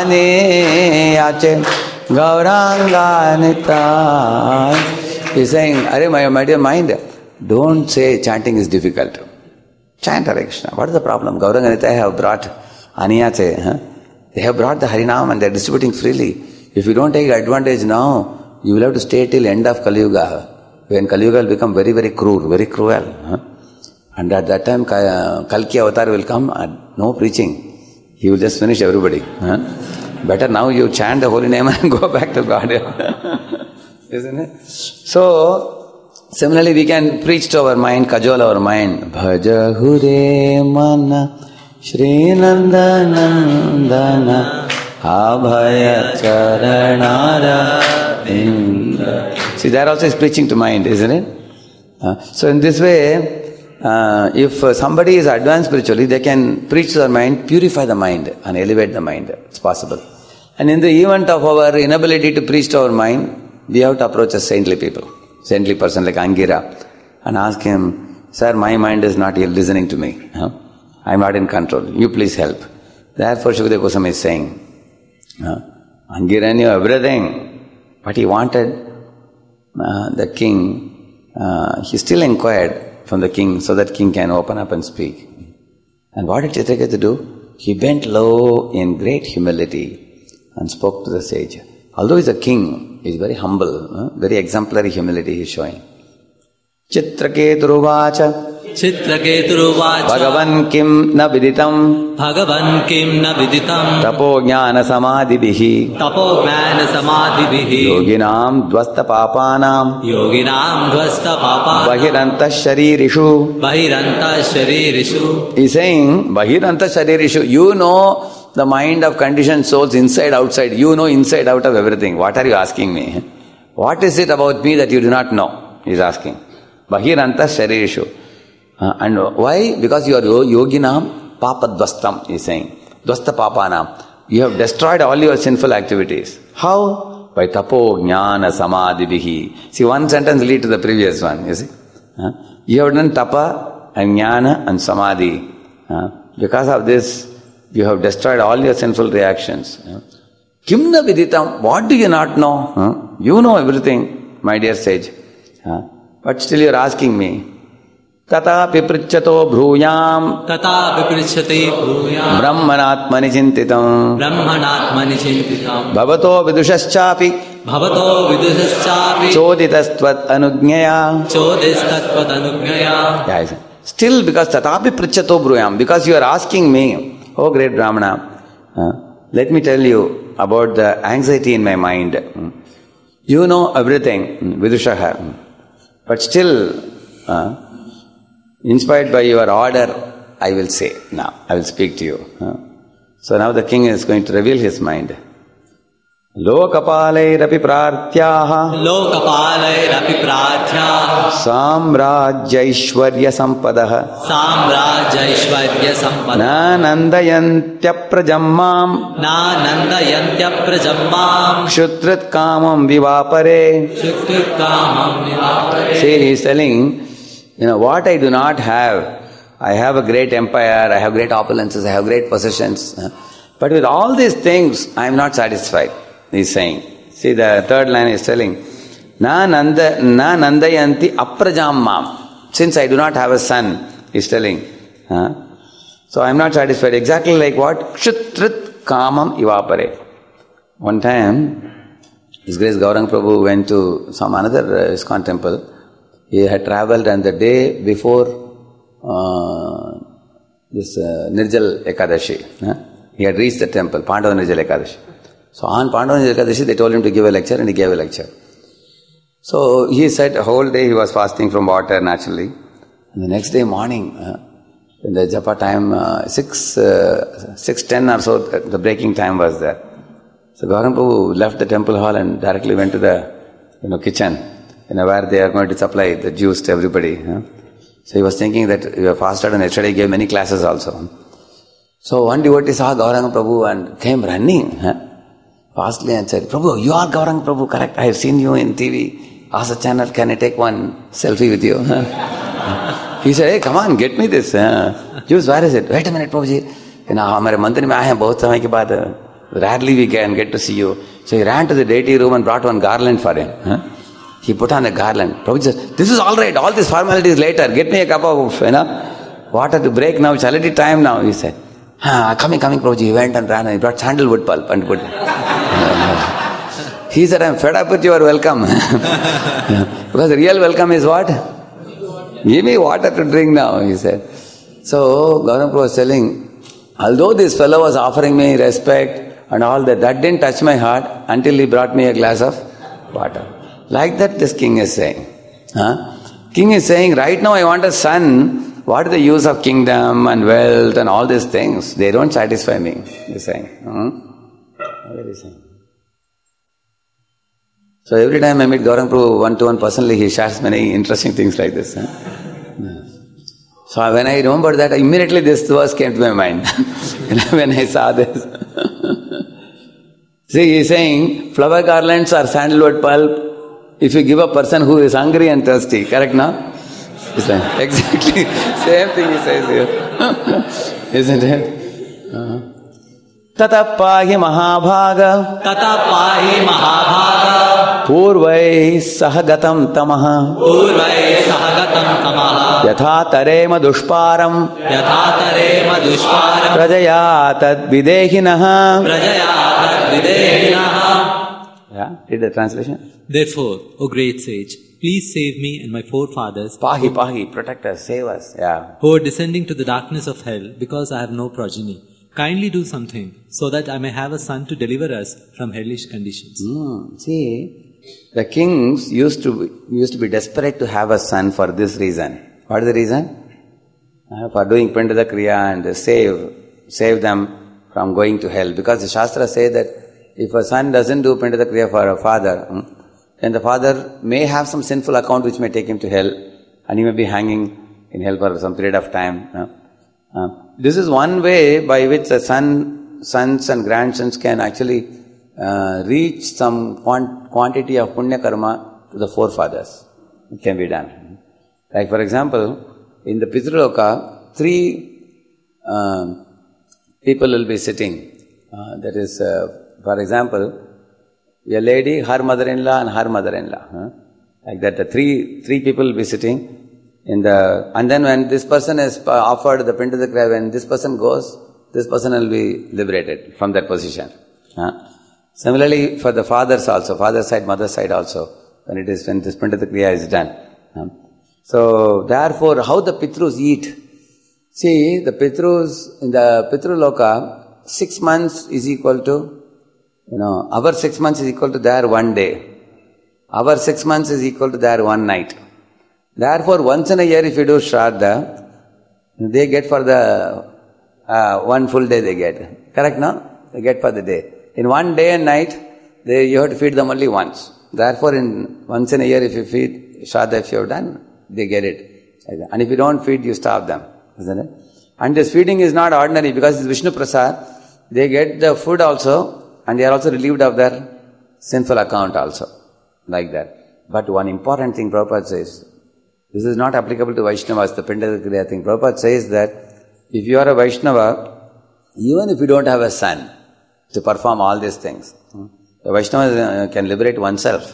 Ani Yate, Gauranga Nitai. He's saying, Are my dear mind, don't say chanting is difficult. Chant Hare Krishna. What is the problem? Gauranga Nitai have brought Aniyate. They have brought the Harinam and they are distributing freely. If you don't take advantage now, you will have to stay till end of Kali Yuga. When Kali Yuga will become very, very cruel, very cruel. And at that time, Kalki Avatar will come and no preaching. He will just finish everybody. Better now you chant the holy name and go back to God. Isn't it? So, similarly we can preach to our mind, cajole our mind. Bhaja hure mana Shri Nanda Nandana Abhaya Charanara Indra. See, there also is preaching to mind, isn't it? So in this way, if somebody is advanced spiritually, they can preach to their mind, purify the mind and elevate the mind. It's possible. And in the event of our inability to preach to our mind, we have to approach a saintly saintly person like Angira, and ask him, Sir, my mind is not listening to me. I am not in control. You please help. Therefore, Shukadeva Goswami is saying, Angira knew everything, but he wanted the king, he still inquired from the king so that king can open up and speak. And what did Chitraketu do? He bent low in great humility and spoke to the sage. Although he's a king, he's very humble, very exemplary humility he's showing. Chitraketuruvacha Chitraketuruvacha Bhagavan kim na viditam Bhagavan kim na viditam tapo jnana samadhibihi Tapo jnana samadhibihi yoginam dvasta papanam Yoginam dvasta papanam bahiranta sharirishu. Bahiranta sharirishu. He's saying, bahiranta sharirishu, you know the mind of conditioned souls inside, outside. You know inside, out of everything. What are you asking me? What is it about me that you do not know? He's asking. Bahiranta sharirishu. And why? Because you are yoginam papadvastam, he's saying. Dvasta papanam. You have destroyed all your sinful activities. How? By tapo jnana samadhibihi. See, one sentence leads to the previous one, you see. You have done tapa and jnana and samadhi. Because of this, you have destroyed all your sinful reactions. Kimna viditam, what do you not know? You know everything, my dear sage. But still you are asking me. Tata piprichato bhruyam Tata piprichate bhruyam brahmanatmani chintitam Brahmanatmani chintitam bhavato vidushaschapi Bhavato vidushaschapi choditastvat anugnyaya. Chodistatvat anugnaya. Yes. Still, because tatapi prichato bruyam, because you are asking me, oh great Brahmana, let me tell you about the anxiety in my mind. You know everything, vidushaha, but still, inspired by your order, I will say now, I will speak to you. So now the king is going to reveal his mind. Lokapalairapi prartyaha Lokapalairapi pratyaha Samrajyaishvarya sampadaha Samrajyaishvarya sampada Nanandayantya prajammam Nanandayantya prajammam Kshutrit kamam vivapare. Shukrit kamam vivapare. See, he is telling, what I do not have. I have a great empire, I have great opulences, I have great possessions. But with all these things, I am not satisfied. He is saying. See, the third line is telling, Na nandayanti aprajammam. Since I do not have a son, he is telling. So I am not satisfied. Exactly like what? Kshutrit kamam evapare. One time, His Grace Gauranga Prabhu went to some another ISKCON temple. He had travelled, and the day before this Nirjal Ekadashi, he had reached the temple, Pandava Nirjal Ekadashi. So on Pandava Nirjal Ekadashi, they told him to give a lecture, and he gave a lecture. So he said a whole day he was fasting from water naturally. And the next day morning, in the japa time, 6:10 or so, the breaking time was there. So Gauranga Prabhu left the temple hall and directly went to the kitchen, where they are going to supply the juice to everybody. So he was thinking that you have fasted, and yesterday he gave many classes also. So one devotee saw Gauranga Prabhu and came running fastly and said, Prabhu, you are Gauranga Prabhu, correct? I have seen you in TV. Ask the channel, can I take one selfie with you? He said, hey, come on, get me this juice. Where is it? Wait a minute, Prabhuji. Hamare mandir mein aaye hain, bahut samay ke baad. Rarely we can get to see you. So he ran to the deity room and brought one garland for him. He put on the garland. Prabhuji said, this is all right, all these formalities later. Get me a cup of water to break now. It's already time now, he said. Coming, Prabhuji. He went and ran and he brought sandalwood pulp and put it. He said, I'm fed up with your welcome. Because the real welcome is what? Give me water to drink now, he said. So Gauranga Prabhu was telling, although this fellow was offering me respect and all that, that didn't touch my heart until he brought me a glass of water. Like that this king is saying. King is saying, right now I want a son. What is the use of kingdom and wealth and all these things? They don't satisfy me, he's saying. What is he saying? So every time I meet Gauranga Prabhu one-to-one personally, he shares many interesting things like this. So when I remembered that, immediately this verse came to my mind. When I saw this. See, he is saying, flower garlands are sandalwood pulp if you give a person who is hungry and thirsty. Correct, no? Exactly. Same thing he says here. Isn't it? Tata pahi mahabhaga Purvai sahagatam tamaha Yatha tarema dushparam Prajaya tad videhinaha. Yeah? Read the translation. Therefore, O great sage, please save me and my forefathers Pahi, protect us, save us. Yeah. who are descending to the darkness of hell because I have no progeny. Kindly do something so that I may have a son to deliver us from hellish conditions. See, the kings used to be desperate to have a son for this reason. What is the reason? For doing Pindada Kriya and save them from going to hell. Because the Shastra say that if a son doesn't do Pindada Kriya for a father, then the father may have some sinful account which may take him to hell, and he may be hanging in hell for some period of time. This is one way by which the sons and grandsons can actually reach some quantity of punya karma to the forefathers. It can be done. Like for example, in the Pitraloka, 3 people will be sitting. That is, for example, a lady, her mother-in-law and her mother-in-law. Like that, the three people will be sitting. And then when this person is offered the Pindada Kriya, when this person goes, this person will be liberated from that position. Similarly, for the fathers also, father side, mother side also, when this Pindada Kriya is done. So, therefore, how the Pitrus eat? See, the Pitrus, in the Pitraloka, 6 months is equal to, our 6 months is equal to their 1 day. Our 6 months is equal to their 1 night. Therefore, once in a year if you do Shraddha, they get for the 1 full day they get. Correct, no? They get for the day. In 1 day and night, you have to feed them only once. Therefore, once in a year if you feed Shraddha, if you have done, they get it. And if you don't feed, you starve them. Isn't it? And this feeding is not ordinary because it's Vishnu Prasad. They get the food also, and they are also relieved of their sinful account also. Like that. But one important thing Prabhupada says, this is not applicable to Vaishnavas, the Pindada Kriya thing. Prabhupada says that if you are a Vaishnava, even if you don't have a son to perform all these things, the Vaishnava can liberate oneself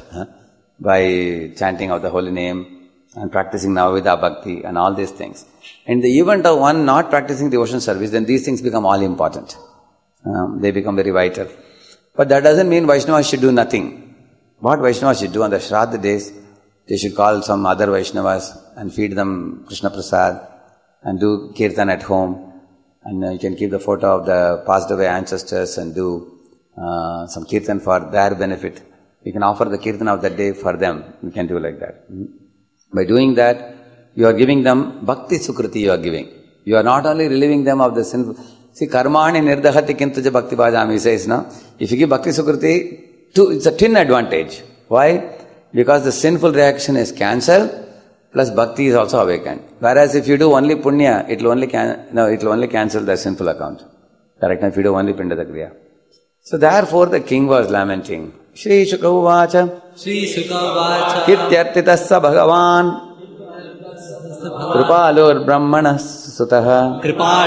by chanting of the holy name and practicing Navavidha Bhakti and all these things. In the event of one not practicing devotion service, then these things become all important. They become very vital. But that doesn't mean Vaishnavas should do nothing. What Vaishnavas should do on the Shraddha days, they should call some other Vaishnavas and feed them Krishna Prasad and do kirtan at home. And you can keep the photo of the passed away ancestors and do some kirtan for their benefit. You can offer the kirtan of that day for them. You can do like that. By doing that, you are giving them bhakti sukriti you are giving. You are not only relieving them of the sinful. See, karmani nirdahati kintuja bhakti bhajami says, no? If you give bhakti sukriti, it's a twin advantage. Why? Because the sinful reaction is cancelled, plus bhakti is also awakened. Whereas if you do only punya, it will only cancel the sinful account. Correct? If you do only Pindada Kriya. So therefore the king was lamenting. Shri Shukha Uvacha Hityartitasya Bhagavan Kripalur Brahmanas Sutaha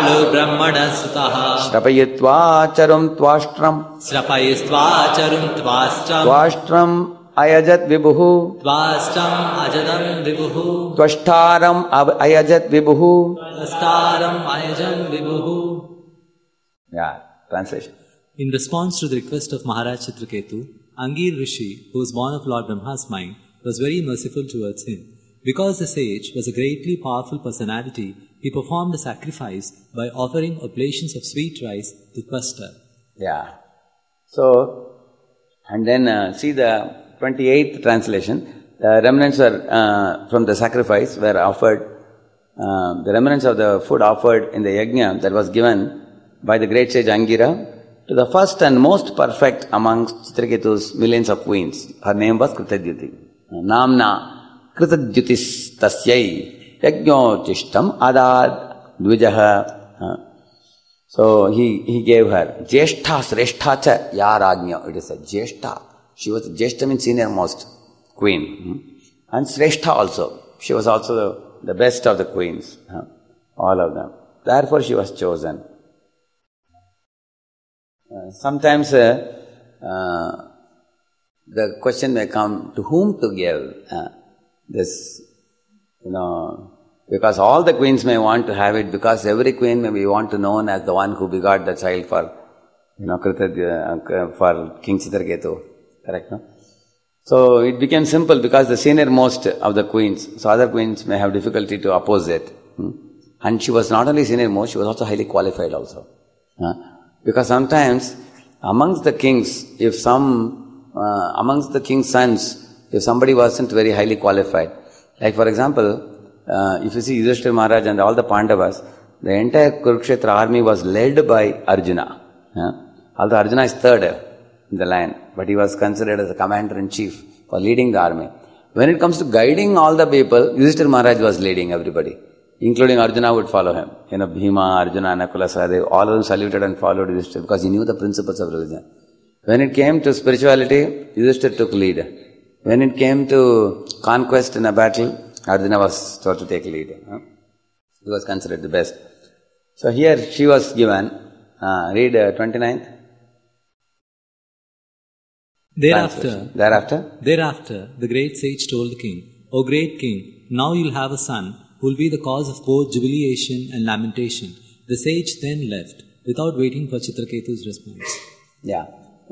Shrapayitva Charum Tvashtram Tvashtram Ayajat Vibhuhu Tvashtaram Ayajat Vibhuhu. Yeah, translation. In response to the request of Maharaj Chitraketu, Angir Rishi, who was born of Lord Brahma's mind, was very merciful towards him. Because the sage was a greatly powerful personality, he performed a sacrifice by offering oblations of sweet rice to Tvashta. Yeah. So, and then see the 28th translation. The remnants were from the sacrifice were offered. The remnants of the food offered in the yajna that was given by the great sage Angira to the first and most perfect amongst Chitraketu's millions of queens. Her name was Kritadyuti. Namna Kritadyutis tasyai yajñotishtam adad dvijaha. So he gave her Jeshta Sreshtha cha Yaragnya. It is a Jeshta. She was Jeshta means senior most queen. And Sreshtha also. She was also the best of the queens. All of them. Therefore she was chosen. Sometimes the question may come, to whom to give this, because all the queens may want to have it, because every queen may be want to known as the one who begot the child for, for King Chitraketu. Correct, no? So it became simple because the senior most of the queens, so other queens may have difficulty to oppose it. And she was not only senior most, she was also highly qualified also. Because sometimes amongst the kings, amongst the king's sons, if somebody wasn't very highly qualified, like for example, if you see Yudhishthira Maharaj and all the Pandavas, the entire Kurukshetra army was led by Arjuna. Although Arjuna is third in the line, but he was considered as a commander-in-chief for leading the army. When it comes to guiding all the people, Yudhishthira Maharaj was leading everybody, including Arjuna would follow him. Bhima, Arjuna, Nakula, Sahadeva, all of them saluted and followed Yudhishthira because he knew the principles of religion. When it came to spirituality, Yudhishthira took lead. When it came to conquest in a battle, Arjuna was told to take lead. He was considered the best. So here she was given, read 29th. Thereafter, the great sage told the king, O great king, now you'll have a son who will be the cause of both jubilation and lamentation. The sage then left, without waiting for Chitraketu's response. Yeah.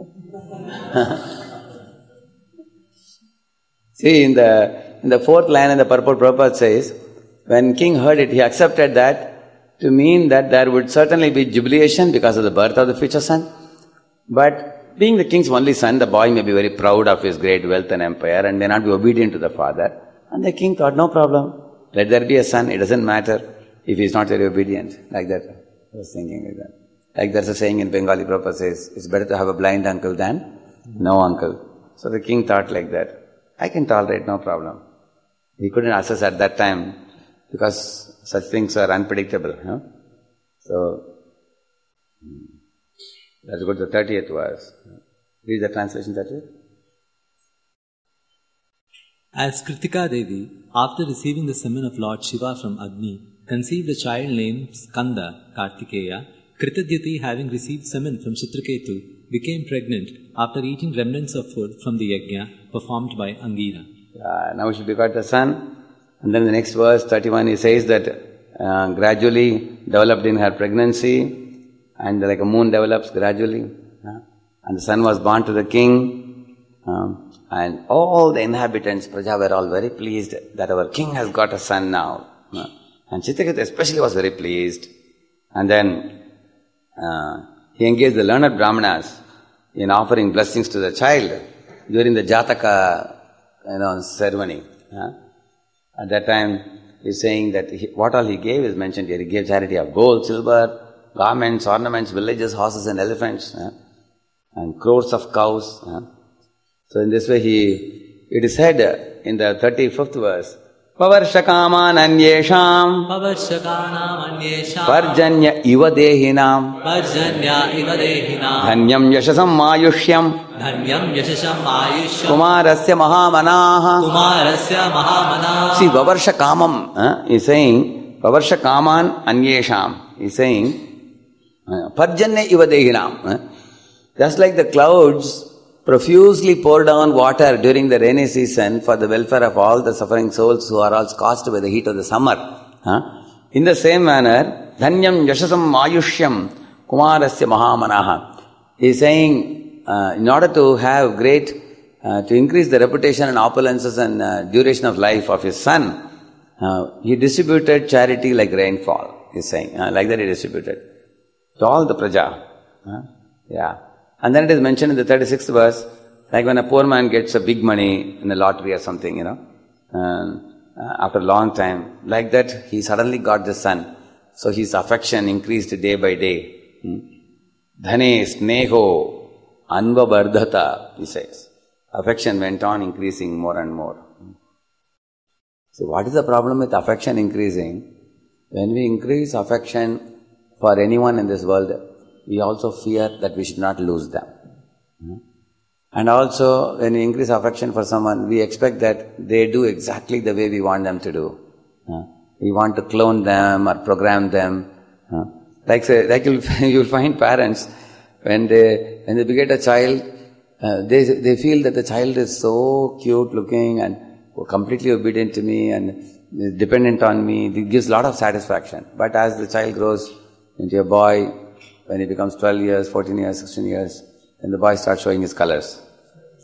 See, in the fourth line in the purport, Prabhupada says, when king heard it, he accepted that to mean that there would certainly be jubilation because of the birth of the future son. But being the king's only son, the boy may be very proud of his great wealth and empire and may not be obedient to the father. And the king thought, no problem, let there be a son, it doesn't matter if he is not very obedient. Like that, I was thinking like that. Like there's a saying in Bengali, Prabhupada says, it's better to have a blind uncle than no uncle. So the king thought like that, I can tolerate, no problem. He couldn't assess at that time because such things are unpredictable. So, let's go to the 30th verse. Read the translation, 30th. As Kritika Devi, after receiving the semen of Lord Shiva from Agni, conceived a child named Skanda Kartikeya, Kritadyati, having received semen from Chitraketu, became pregnant after eating remnants of food from the yajna performed by Angira. Now she begot the son. And then the next verse, 31, he says that gradually developed in her pregnancy, and like a moon develops gradually. And the son was born to the king. And all the inhabitants, Praja, were all very pleased that our king has got a son now. And Chitraketu especially was very pleased. And then he engaged the learned Brahmanas in offering blessings to the child during the Jataka ceremony. At that time, he's saying that what all he gave is mentioned here. He gave charity of gold, silver, garments, ornaments, villages, horses and elephants, and crores of cows. So in this way it is said in the 35th verse, Pavarshakaman anyesham Parjanya iva dehinam Dhanyam yashasam mayushyam Kumarasya mahamanaha. See, Pavarshakamam is saying, Pavarshakaman anyesham is saying, Parjanya iva dehinam. Just like the clouds profusely pour down water during the rainy season for the welfare of all the suffering souls who are all scorched by the heat of the summer. In the same manner, Dhanyam Yashasam Ayushyam Kumarasya Mahamanaha. He is saying, in order to have to increase the reputation and opulences and duration of life of his son, he distributed charity like rainfall. He is saying, like that he distributed to all the praja. And then it is mentioned in the 36th verse, like when a poor man gets a big money in the lottery or something, after a long time, like that he suddenly got the son. So his affection increased day by day. Dhane sneho anva bardhata, he says. Affection went on increasing more and more. So what is the problem with affection increasing? When we increase affection for anyone in this world, we also fear that we should not lose them. And also, when we increase affection for someone, we expect that they do exactly the way we want them to do. We want to clone them or program them. Like you'll find parents, when they beget a child, they feel that the child is so cute looking and completely obedient to me and dependent on me. It gives a lot of satisfaction. But as the child grows into a boy, when he becomes 12 years, 14 years, 16 years, then the boy starts showing his colors.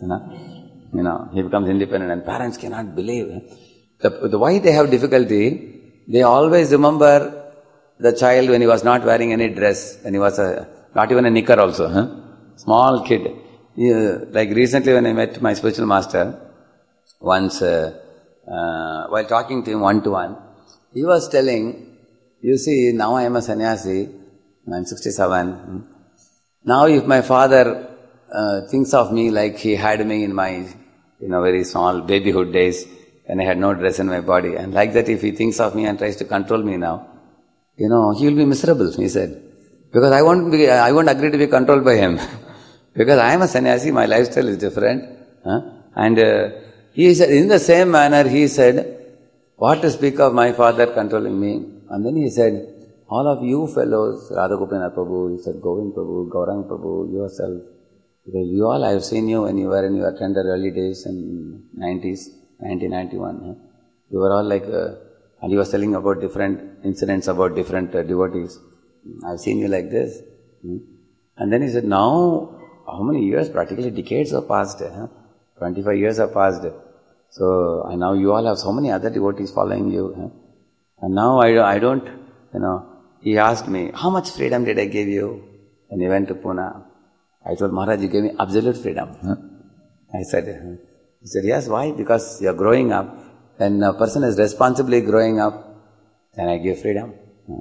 He becomes independent, and parents cannot believe. Why they have difficulty? They always remember the child when he was not wearing any dress, when he was not even a knicker also. Small kid. Like recently when I met my spiritual master, once while talking to him one-to-one, he was telling, you see, now I am a sannyasi, I'm 67. Now if my father thinks of me like he had me in my very small babyhood days, when I had no dress in my body, and like that if he thinks of me and tries to control me now, he will be miserable, he said. Because I won't agree to be controlled by him. Because I am a sannyasi, my lifestyle is different. And he said, in the same manner, he said, what to speak of my father controlling me? And then he said, all of you fellows, Radha Gopinath Prabhu, he said, Govind Prabhu, Gaurang Prabhu, yourself, because you all, I have seen you when you were in your tender early days in 90s, 1991. You were all like, and he was telling about different incidents about different devotees. I've seen you like this. And then he said, now, how many years? Practically decades have passed. 25 years have passed. So, and now you all have so many other devotees following you. And now I don't, he asked me, how much freedom did I give you when you went to Pune? I told Maharaj, you gave me absolute freedom. I said, he said, yes, why? Because you are growing up. When a person is responsibly growing up, then I give freedom.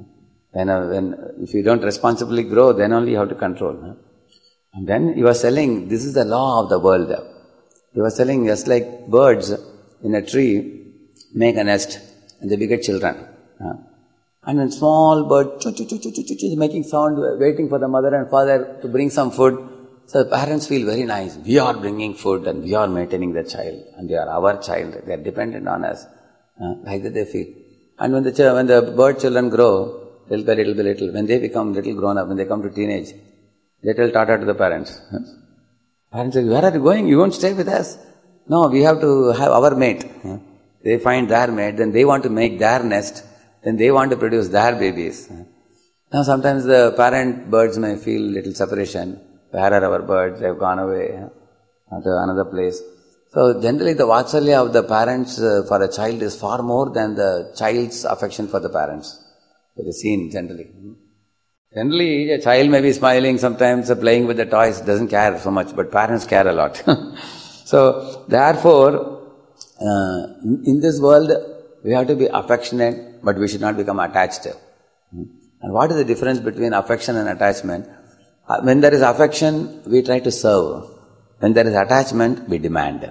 If you don't responsibly grow, then only you have to control. And then he was telling, this is the law of the world. He was telling, just like birds in a tree make a nest and they beget children. And when small bird making sound, waiting for the mother and father to bring some food, so the parents feel very nice. We are bringing food and we are maintaining the child, and they are our child. They are dependent on us. Like that they feel. And when the bird children grow, little by little, when they become little grown up, when they come to teenage, they tell Tata to the parents. Parents say, where are you going? You won't stay with us. No, we have to have our mate. They find their mate, then they want to make their nest, then they want to produce their babies. Now sometimes the parent birds may feel little separation. Where are our birds? They have gone away to another place. So generally the vatsalya of the parents for a child is far more than the child's affection for the parents. It is seen generally. Generally a child may be smiling sometimes, playing with the toys, doesn't care so much, but parents care a lot. So therefore, in this world we have to be affectionate, but we should not become attached. And what is the difference between affection and attachment? When there is affection, we try to serve. When there is attachment, we demand.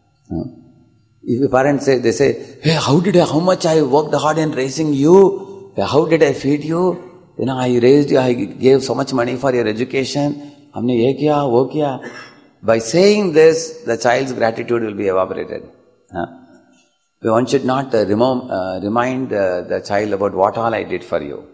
If your parents say, they say, hey, how much I worked hard in raising you? How did I feed you? I raised you, I gave so much money for your education. Humne ye kiya, wo kiya. By saying this, the child's gratitude will be evaporated. One should not remind the child about what all I did for you.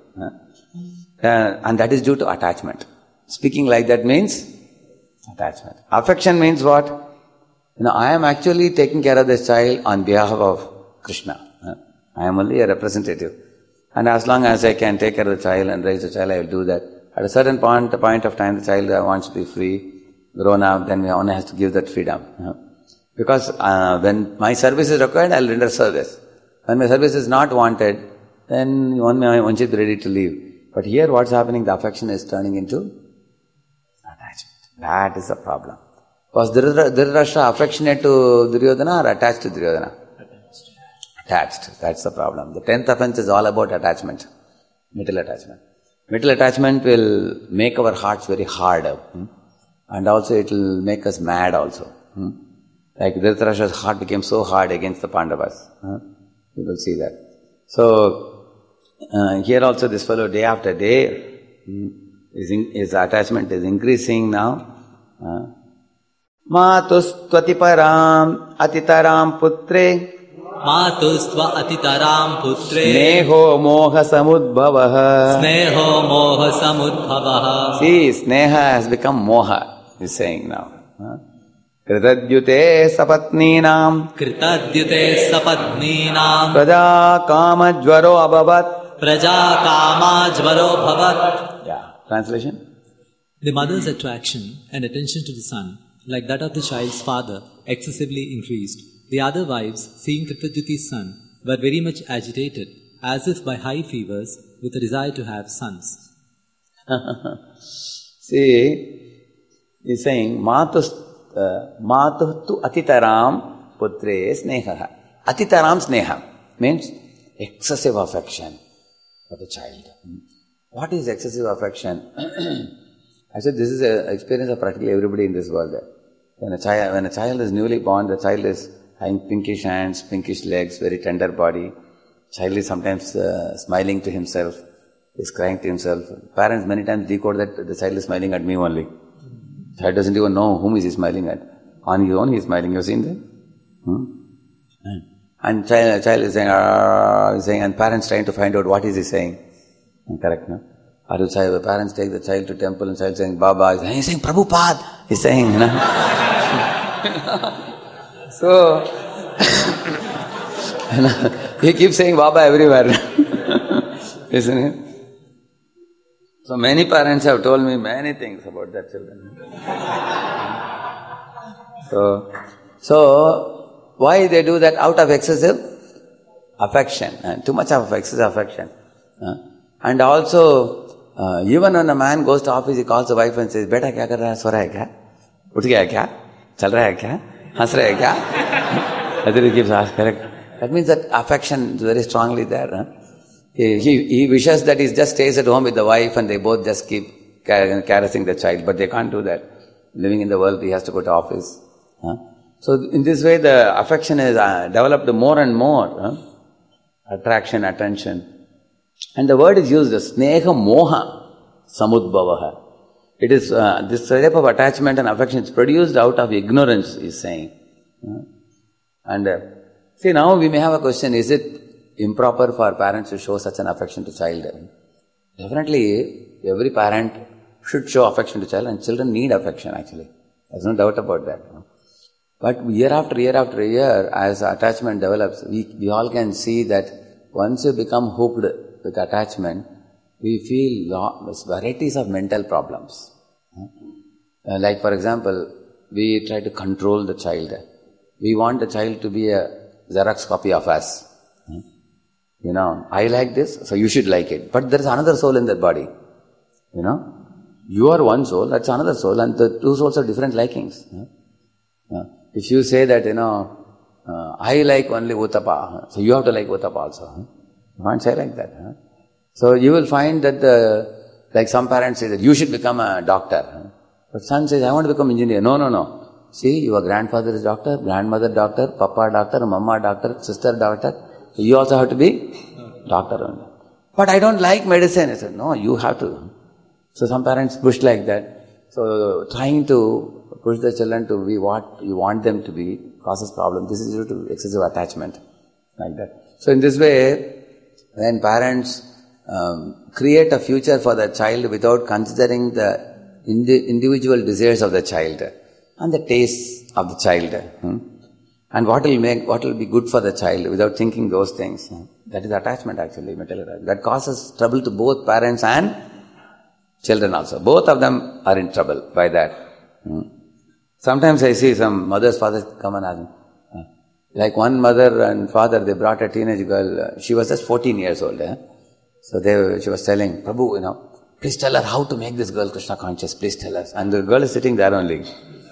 And that is due to attachment. Speaking like that means attachment. Affection means what? I am actually taking care of this child on behalf of Krishna. I am only a representative. And as long as I can take care of the child and raise the child, I will do that. At a certain point of time, the child wants to be free, grown up, then one has to give that freedom. Because when my service is required, I will render service. When my service is not wanted, then one should be ready to leave. But here what's happening, the affection is turning into attachment. That is the problem. Was Dhritarashtra affectionate to Duryodhana or attached to Duryodhana? Attached. That's the problem. The 10th offense is all about attachment. Mental attachment. Mental attachment will make our hearts very hard. And also it will make us mad also. Like Dhritarashtra's heart became so hard against the Pandavas. You will see that. So, here also this fellow day after day, his attachment is increasing now. Matustwatiparam atitaram putre Matustva atitaram putre Sneho moha samudbhavaha. Sneho moha samudbhavaha. See, sneha has become moha, he's saying now. Kritadyute sapatninam Praja kama jvaro abhavat. Yeah. Translation? The mother's attraction and attention to the son like that of the child's father, excessively increased. The other wives, seeing Kritajuti's son, were very much agitated, as if by high fevers, with a desire to have sons. See, he's saying, Matuh tu atitaram putre sneha. Atitaram sneha means excessive affection for the child. What is excessive affection? I said this is an experience of practically everybody in this world. When a child is newly born, the child is having pinkish hands, pinkish legs, very tender body. Child is sometimes smiling to himself, is crying to himself. Parents many times decode that the child is smiling at me only. Child doesn't even know whom is he smiling at. On his own he is smiling. You have seen that? And child is saying, and parents trying to find out what is he saying. Correct, no? Or the parents take the child to temple and child saying, Baba, he's saying, Prabhupada, he's saying, you know. So, he keeps saying Baba everywhere. Isn't it? So many parents have told me many things about their children. So why they do that? Out of excessive affection. Too much of excessive affection. And also, even when a man goes to office, he calls the wife and says, Beta kya kar raha hai? So raha hai kya? Uth gaya kya? Chal raha hai kya? Has raha hai kya? Other he keeps asking, correct? That means that affection is very strongly there. He wishes that he just stays at home with the wife and they both just keep caressing the child, but they can't do that. Living in the world, he has to go to office. So in this way, the affection is developed more and more. Attraction, attention. And the word is used, sneha moha samudbhavaha. It is, this type of attachment and affection is produced out of ignorance, he is saying. And see, now we may have a question, is it improper for parents to show such an affection to child? Definitely, every parent should show affection to child, and children need affection actually. There's no doubt about that. But year after year after year, as attachment develops, we all can see that once you become hooked with attachment, we feel varieties of mental problems. Like for example, we try to control the child. We want the child to be a Xerox copy of us. You know, I like this, so you should like it. But there is another soul in that body. You know, you are one soul, that's another soul, and the two souls have different likings. If you say that, you know, I like only Uttapa, so you have to like Uttapa also. You can't say like that. So you will find that like some parents say that you should become a doctor. But son says, I want to become engineer. No. See, your grandfather is doctor, grandmother doctor, papa doctor, mama doctor, sister doctor. So you also have to be doctor only. But I don't like medicine. I said, no, you have to. So some parents push like that. So trying to push the children to be what you want them to be causes problem. This is due to excessive attachment. Like that. So in this way, when parents create a future for the child without considering the individual desires of the child and the tastes of the child, and what will be good for the child without thinking those things, that is attachment actually. That causes trouble to both parents and children also. Both of them are in trouble by that. Sometimes I see some mothers, fathers come and ask me. Like one mother and father, they brought a teenage girl. She was just 14 years old. So she was telling, Prabhu, you know, please tell her how to make this girl Krishna conscious. Please tell us. And the girl is sitting there only.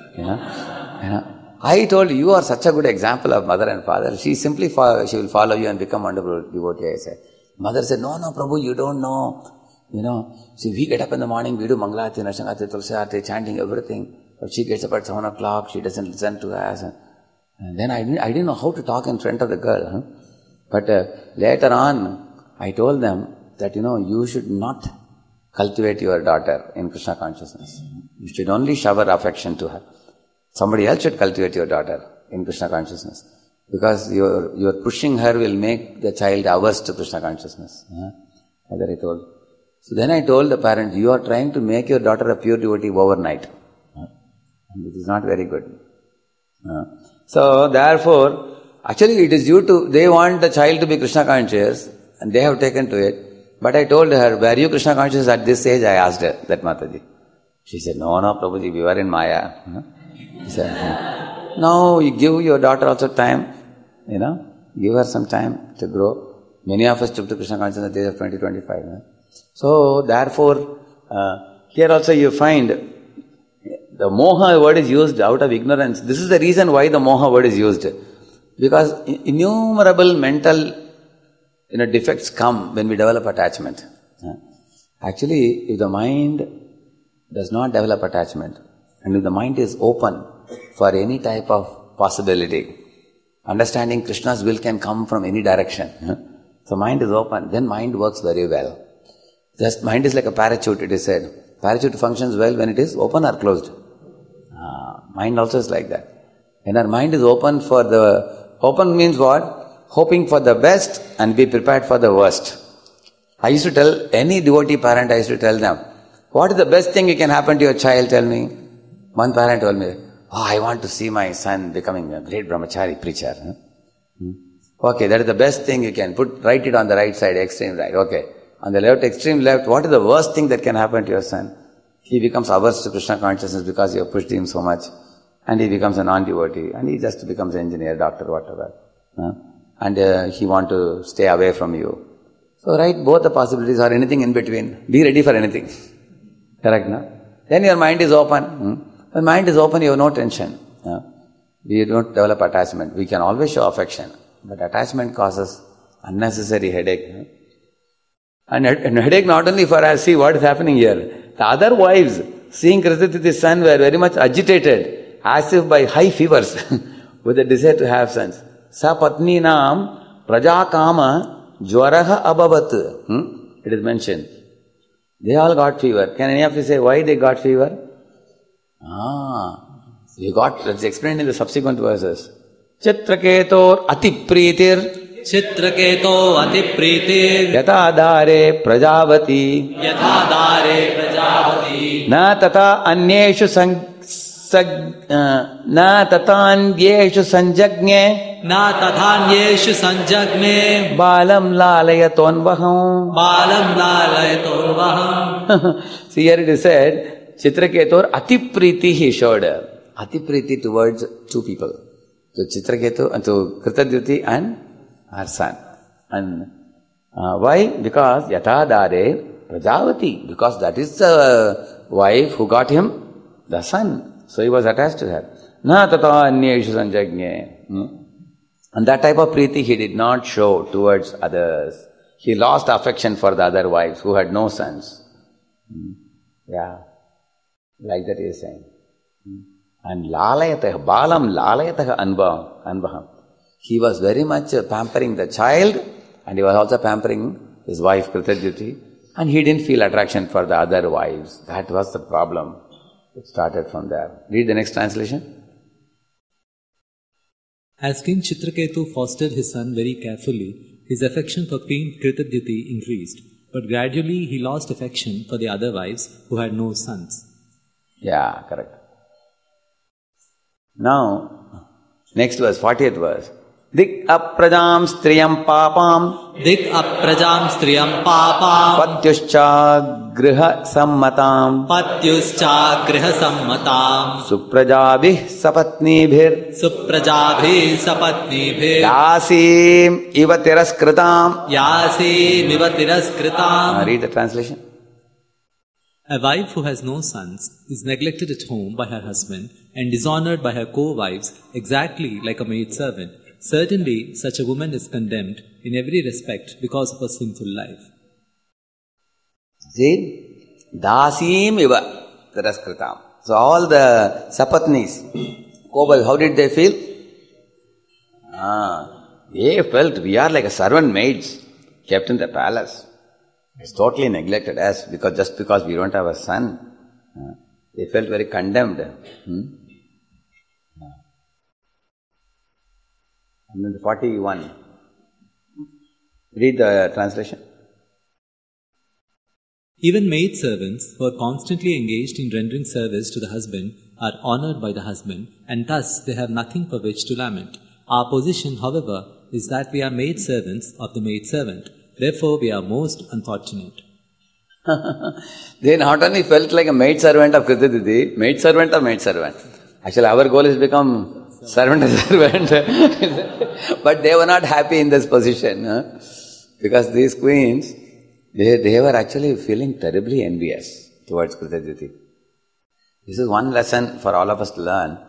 I told you are such a good example of mother and father. She will follow you and become wonderful devotee. I said. Mother said, no, Prabhu, you don't know. You know, see, we get up in the morning, we do Mangalati, Narshangati, Tulsi Aarti, chanting everything. But she gets up at 7 o'clock, she doesn't listen to us. And then I didn't know how to talk in front of the girl. But later on, I told them that, you know, you should not cultivate your daughter in Krishna consciousness. You should only shower affection to her. Somebody else should cultivate your daughter in Krishna consciousness. Because your pushing her will make the child averse to Krishna consciousness. That I told. So then I told the parents, you are trying to make your daughter a pure devotee overnight. And this is not very good. So therefore, actually it is due to, they want the child to be Krishna conscious and they have taken to it. But I told her, were you Krishna conscious at this age? I asked her, that Mataji. She said, no, Prabhuji, we were in Maya. He said, now you give your daughter also time, give her some time to grow. Many of us took to Krishna consciousness at the age of 20, 25. So, therefore, here also you find the moha word is used out of ignorance. This is the reason why the moha word is used. Because innumerable mental defects come when we develop attachment. Actually, if the mind does not develop attachment, and if the mind is open for any type of possibility, understanding Krishna's will can come from any direction. So mind is open, then mind works very well. Just mind is like a parachute, it is said. Parachute functions well when it is open or closed. Mind also is like that. When our mind is open open means what? Hoping for the best and be prepared for the worst. I used to tell any devotee parent, I used to tell them, what is the best thing that can happen to your child, tell me? One parent told me, I want to see my son becoming a great brahmachari preacher. Okay, that is the best thing you can write it on the right side, extreme right. Okay. On the left, extreme left, what is the worst thing that can happen to your son? He becomes averse to Krishna consciousness because you have pushed him so much. And he becomes a non-devotee. And he just becomes an engineer, doctor, whatever. And he wants to stay away from you. So write both the possibilities or anything in between. Be ready for anything. Correct, no? Then your mind is open. When mind is open, you have no tension. We don't develop attachment. We can always show affection. But attachment causes unnecessary headache. And headache not only for us, see what is happening here. The other wives, seeing Krishnaditi's son, were very much agitated, as if by high fevers, with the desire to have sons. Sa patni naam prajakama jwaraha abavat. It is mentioned. They all got fever. Can any of you say why they got fever? That's explained in the subsequent verses. Chitraketor atipritir Chitraketo atipritir yatadare prajavati na tata anyeshu sanjagne balam lalayatonvaham. See, here it is said, Chitraketor atipriti he showed. Atipriti towards two people. To Chitraketu and to Kritadhyuti and her son. And why? Because Yatadare Prajavati. Because that is the wife who got him the son. So he was attached to her. Na tata anyeshu sanjagne. And that type of priti he did not show towards others. He lost affection for the other wives who had no sons. Yeah. Like that he is saying. And lalayatah, balam lalayatah anvaham. He was very much pampering the child, and he was also pampering his wife Kritadhyuti, and he didn't feel attraction for the other wives. That was the problem. It started from there. Read the next translation. As King Chitraketu fostered his son very carefully, his affection for Queen Kritadhyuti increased, but gradually he lost affection for the other wives who had no sons. Yeah, correct. Now, next verse, 40th verse. Dik aprajam striyam papam patyuscha griha sammatam suprajabih sapatnibhir yasim iva tiraskritam. Read the translation. A wife who has no sons is neglected at home by her husband and dishonored by her co-wives exactly like a maidservant. Certainly, such a woman is condemned in every respect because of her sinful life. See? Dasim iva tiraskritam. So all the sapatnis, co-wives, how did they feel? They felt we are like a servant maids kept in the palace. It's totally neglected us just because we don't have a son. They felt very condemned. And then 41. Read the translation. Even maidservants who are constantly engaged in rendering service to the husband are honored by the husband, and thus they have nothing for which to lament. Our position, however, is that we are maidservants of the maidservant. Therefore, we are most unfortunate. They not only felt like a maidservant of Kritadhyuti, maidservant of maidservant. Actually, our goal is to become servant and servant. But they were not happy in this position. Because these queens, they were actually feeling terribly envious towards Kritadyuti. This is one lesson for all of us to learn.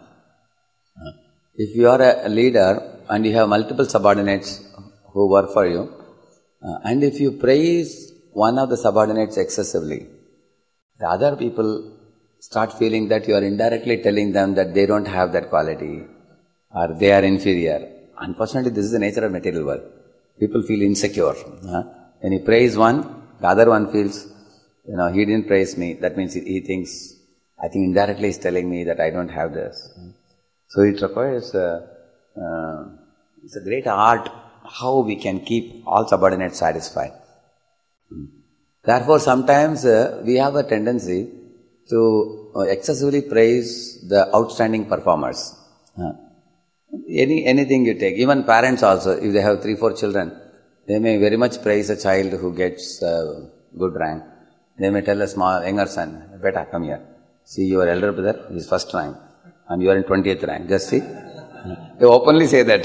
If you are a leader and you have multiple subordinates who work for you, and if you praise one of the subordinates excessively, the other people start feeling that you are indirectly telling them that they don't have that quality or they are inferior. Unfortunately, this is the nature of material world. People feel insecure. When you praise one, the other one feels, he didn't praise me. That means he thinks, I think indirectly he's telling me that I don't have this. So it requires, it's a great art how we can keep all subordinates satisfied. Therefore, sometimes we have a tendency to excessively praise the outstanding performers. Anything you take, even parents also, if they have 3-4 children, they may very much praise a child who gets good rank. They may tell a younger son, "Beta, come here. See your elder brother, he is first rank, and you are in 20th rank. Just see." They openly say that.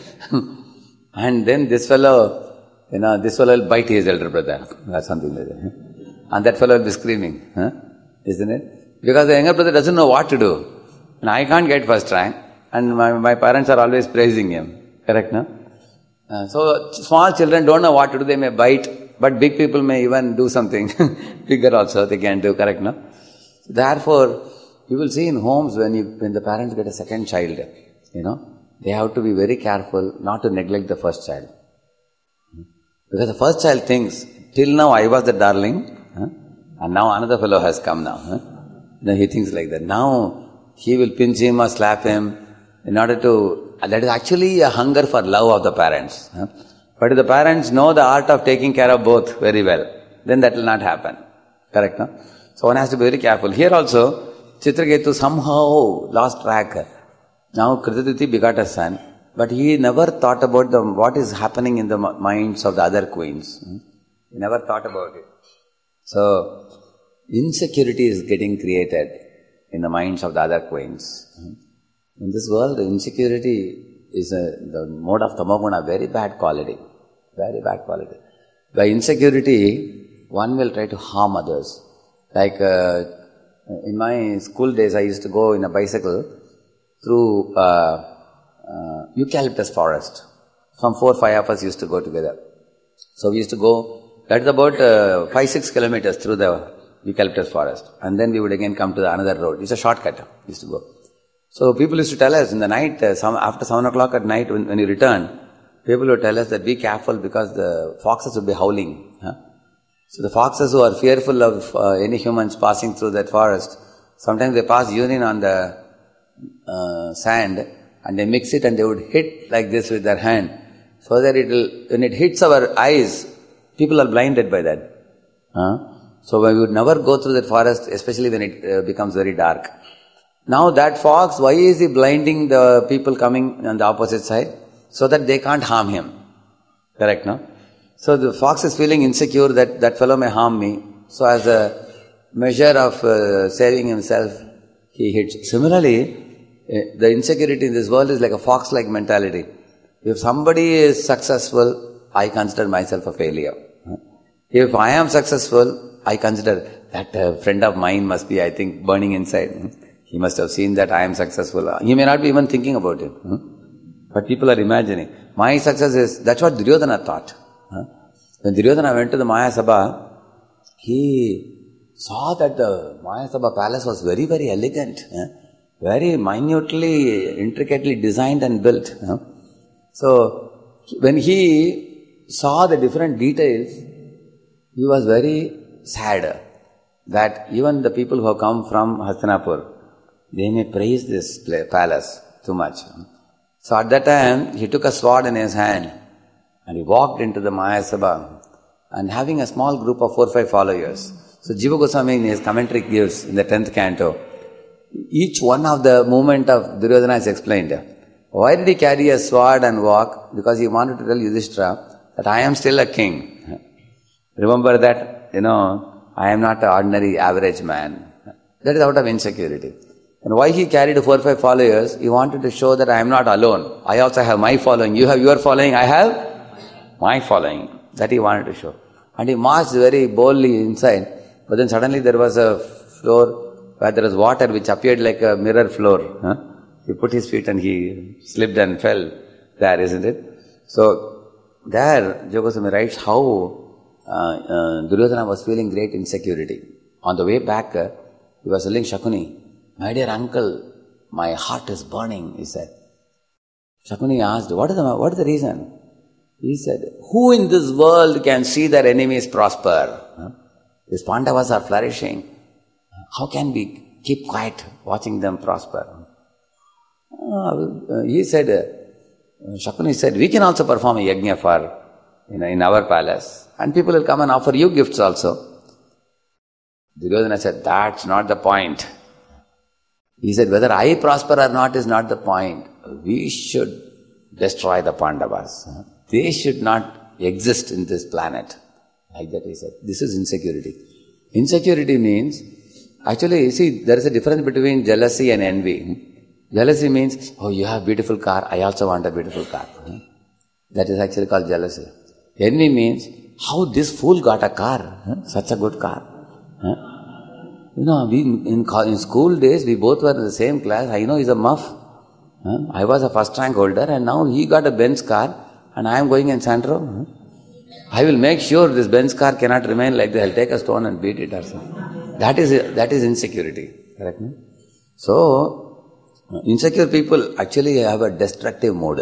And then this fellow will bite his elder brother, or something like that. And that fellow will be screaming, isn't it? Because the younger brother doesn't know what to do. And I can't get first rank, and my parents are always praising him. Correct, no? So small children don't know what to do, they may bite, but big people may even do something bigger also, they can do, correct, no? Therefore, you will see in homes when the parents get a second child, they have to be very careful not to neglect the first child. Because the first child thinks, till now I was the darling, and now another fellow has come now. He thinks like that. Now he will pinch him or slap him in order to... that is actually a hunger for love of the parents. But if the parents know the art of taking care of both very well, then that will not happen. Correct, no? So one has to be very careful. Here also, Chitraketu somehow lost track. Now Kritadyuti begot a son, but he never thought about what is happening in the minds of the other queens. He never thought about it. So, insecurity is getting created in the minds of the other queens. In this world, insecurity is the mode of tamoguna, very bad quality. Very bad quality. By insecurity, one will try to harm others. Like in my school days, I used to go in a bicycle through eucalyptus forest. Some 4 or 5 of us used to go together. So we used to go, that's about 5-6 kilometers through the eucalyptus forest. And then we would again come to another road. It's a shortcut, we used to go. So people used to tell us in the night, after 7 o'clock at night when you return, people would tell us that be careful because the foxes would be howling. So the foxes who are fearful of any humans passing through that forest, sometimes they pass urine on the sand and they mix it and they would hit like this with their hand so that when it hits our eyes, people are blinded by that. So we would never go through that forest, especially when it becomes very dark. Now that fox, why is he blinding the people coming on the opposite side? So that they can't harm him. Correct, no? So the fox is feeling insecure that that fellow may harm me. So as a measure of saving himself, he hits. Similarly, the insecurity in this world is like a fox-like mentality. If somebody is successful, I consider myself a failure. If I am successful, I consider that friend of mine must be, I think, burning inside. He must have seen that I am successful. He may not be even thinking about it. But people are imagining. My success is, that's what Duryodhana thought. When Duryodhana went to the Maya Sabha, he saw that the Maya Sabha palace was very, very elegant. Very minutely, intricately designed and built. So, when he saw the different details, he was very sad that even the people who have come from Hastinapur, they may praise this palace too much. So at that time, he took a sword in his hand and he walked into the Maya Sabha and having a small group of 4 or 5 followers. So Jiva Goswami in his commentary gives in the 10th canto, each one of the movement of Duryodhana is explained. Why did he carry a sword and walk? Because he wanted to tell Yudhishthira that I am still a king. Remember that, I am not an ordinary average man. That is out of insecurity. And why he carried 4 or 5 followers? He wanted to show that I am not alone. I also have my following. You have your following, I have my following. That he wanted to show. And he marched very boldly inside. But then suddenly there was a floor where there was water which appeared like a mirror floor. He put his feet and he slipped and fell there, isn't it? So, there, Jiva Goswami writes how Duryodhana was feeling great insecurity. On the way back, he was telling Shakuni, "My dear uncle, my heart is burning," he said. Shakuni asked, what is the reason? He said, "Who in this world can see their enemies prosper? These Pandavas are flourishing. How can we keep quiet watching them prosper?" He said, Shakuni said, "We can also perform a yajna for, in our palace, and people will come and offer you gifts also." Duryodhana said, "That's not the point." He said, "Whether I prosper or not is not the point. We should destroy the Pandavas. They should not exist in this planet." Like that he said. This is insecurity. Insecurity means, actually, see, there is a difference between jealousy and envy. Jealousy means, "Oh, you have a beautiful car, I also want a beautiful car." That is actually called jealousy. Envy means, "How this fool got a car, such a good car." We in school days, we both were in the same class. I know he's a muff. I was a first rank holder and now he got a Benz car and I am going in Santro. I will make sure this Benz car cannot remain like that. I'll take a stone and beat it or something. That is insecurity. Correct me? So, insecure people actually have a destructive mode.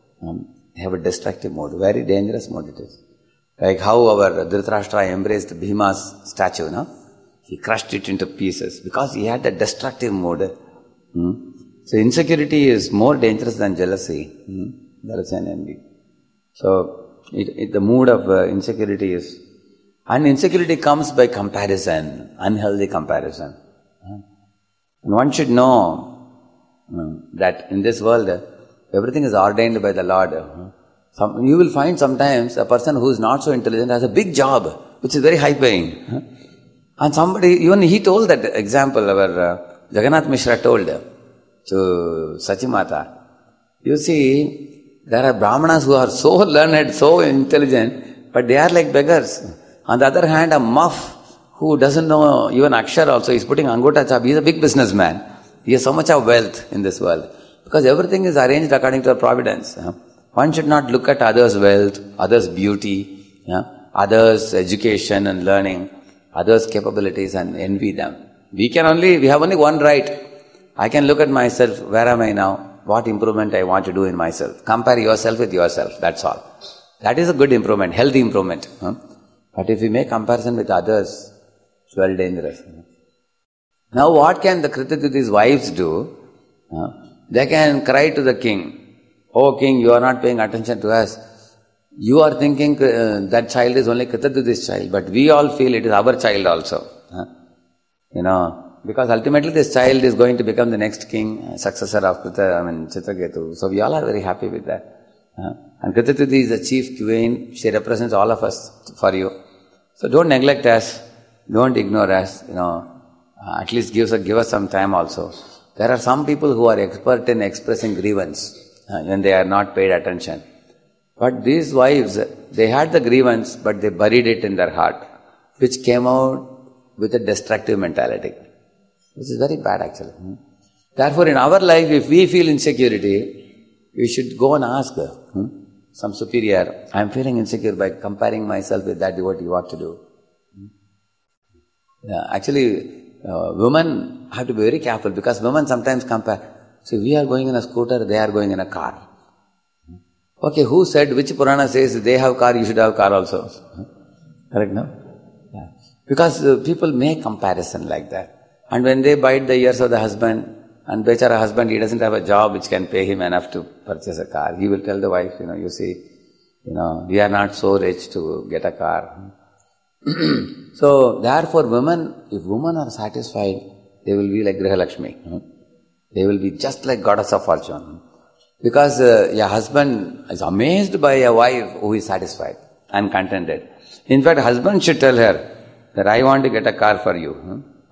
Very dangerous mode it is. Like how our Dhritarashtra embraced Bhima's statue, he crushed it into pieces because he had a destructive mode. So insecurity is more dangerous than jealousy. Jealousy and envy. So the mood of insecurity is, and insecurity comes by comparison, unhealthy comparison. And one should know that in this world, everything is ordained by the Lord. You will find sometimes a person who is not so intelligent has a big job, which is very high paying. And somebody, even he told that example, our Jagannath Mishra told to Sachimata. You see, there are Brahmanas who are so learned, so intelligent, but they are like beggars. On the other hand, a muff who doesn't know even Akshar also, is putting Angota Chap, he is a big businessman. He has so much of wealth in this world. Because everything is arranged according to providence. One should not look at others' wealth, others' beauty, others' education and learning, others' capabilities and envy them. We have only one right. I can look at myself, where am I now? What improvement I want to do in myself. Compare yourself with yourself, that's all. That is a good improvement, healthy improvement. But if we make comparison with others, it's very dangerous. Now what can the Kritatyuti's wives do? They can cry to the king, "Oh king, you are not paying attention to us. You are thinking that child is only Kritatyuti's child, but we all feel it is our child also." Because ultimately this child is going to become the next king, successor of Chitraketu. So we all are very happy with that. And Kritatyuti is the chief queen. She represents all of us for you. So don't neglect us. Don't ignore us. At least give us some time also. There are some people who are expert in expressing grievance when they are not paid attention. But these wives, they had the grievance, but they buried it in their heart, which came out with a destructive mentality. This is very bad actually. Therefore, in our life, if we feel insecurity, we should go and ask some superior, "I am feeling insecure by comparing myself with that devotee, what to do?" Actually, women have to be very careful because women sometimes compare. See, we are going in a scooter, they are going in a car. Okay, who said, which Purana says they have car, you should have car also? Correct, no? Yeah. Because people make comparison like that. And when they bite the ears of the husband, and bechara husband, he doesn't have a job which can pay him enough to purchase a car. He will tell the wife, you see, we are not so rich to get a car. So, therefore if women are satisfied, they will be like Grihalakshmi. They will be just like goddess of fortune. Because a husband is amazed by a wife who is satisfied and contented. In fact, husband should tell her that I want to get a car for you.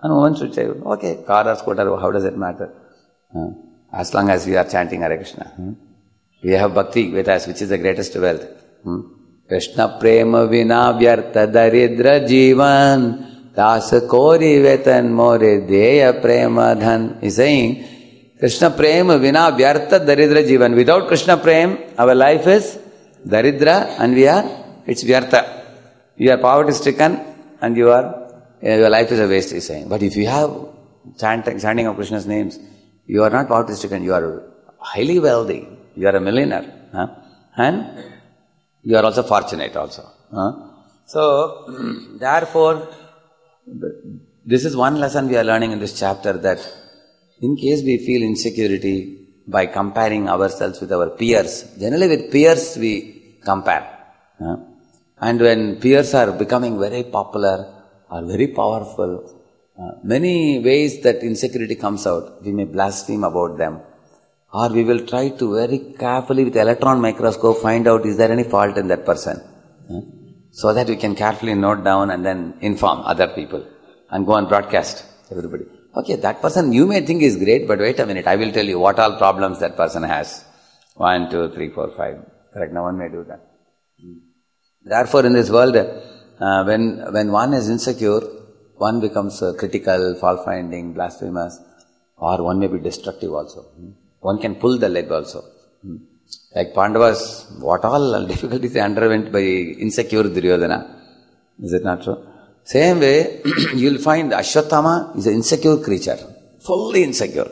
And woman should say, okay, car or scooter, how does it matter? As long as we are chanting Hare Krishna. We have bhakti with us, which is the greatest wealth. Krishna prema vina vyartha daridra jivan dasa kori vetan more deya prema dhan. He's saying, Krishna prema vina vyartha daridra jivan. Without Krishna prema, our life is daridra and it's vyartha. You are poverty stricken and your life is a waste, he's saying. But if you have chanting of Krishna's names, you are not poverty stricken, you are highly wealthy. You are a millionaire. And you are also fortunate also. So, therefore, this is one lesson we are learning in this chapter, that in case we feel insecurity by comparing ourselves with our peers, generally with peers we compare. And when peers are becoming very popular or very powerful, many ways that insecurity comes out. We may blaspheme about them, or we will try to very carefully with electron microscope find out is there any fault in that person, so that we can carefully note down and then inform other people and go and broadcast everybody. Okay, that person you may think is great, but wait a minute, I will tell you what all problems that person has. 1, 2, 3, 4, 5. Correct, no one may do that. Therefore, in this world, when one is insecure, one becomes critical, fault-finding, blasphemous, or one may be destructive also. One can pull the leg also. Like Pandavas, what all difficulties they underwent by insecure Duryodhana. Is it not so? Same way, you will find Ashwatthama is an insecure creature, fully insecure.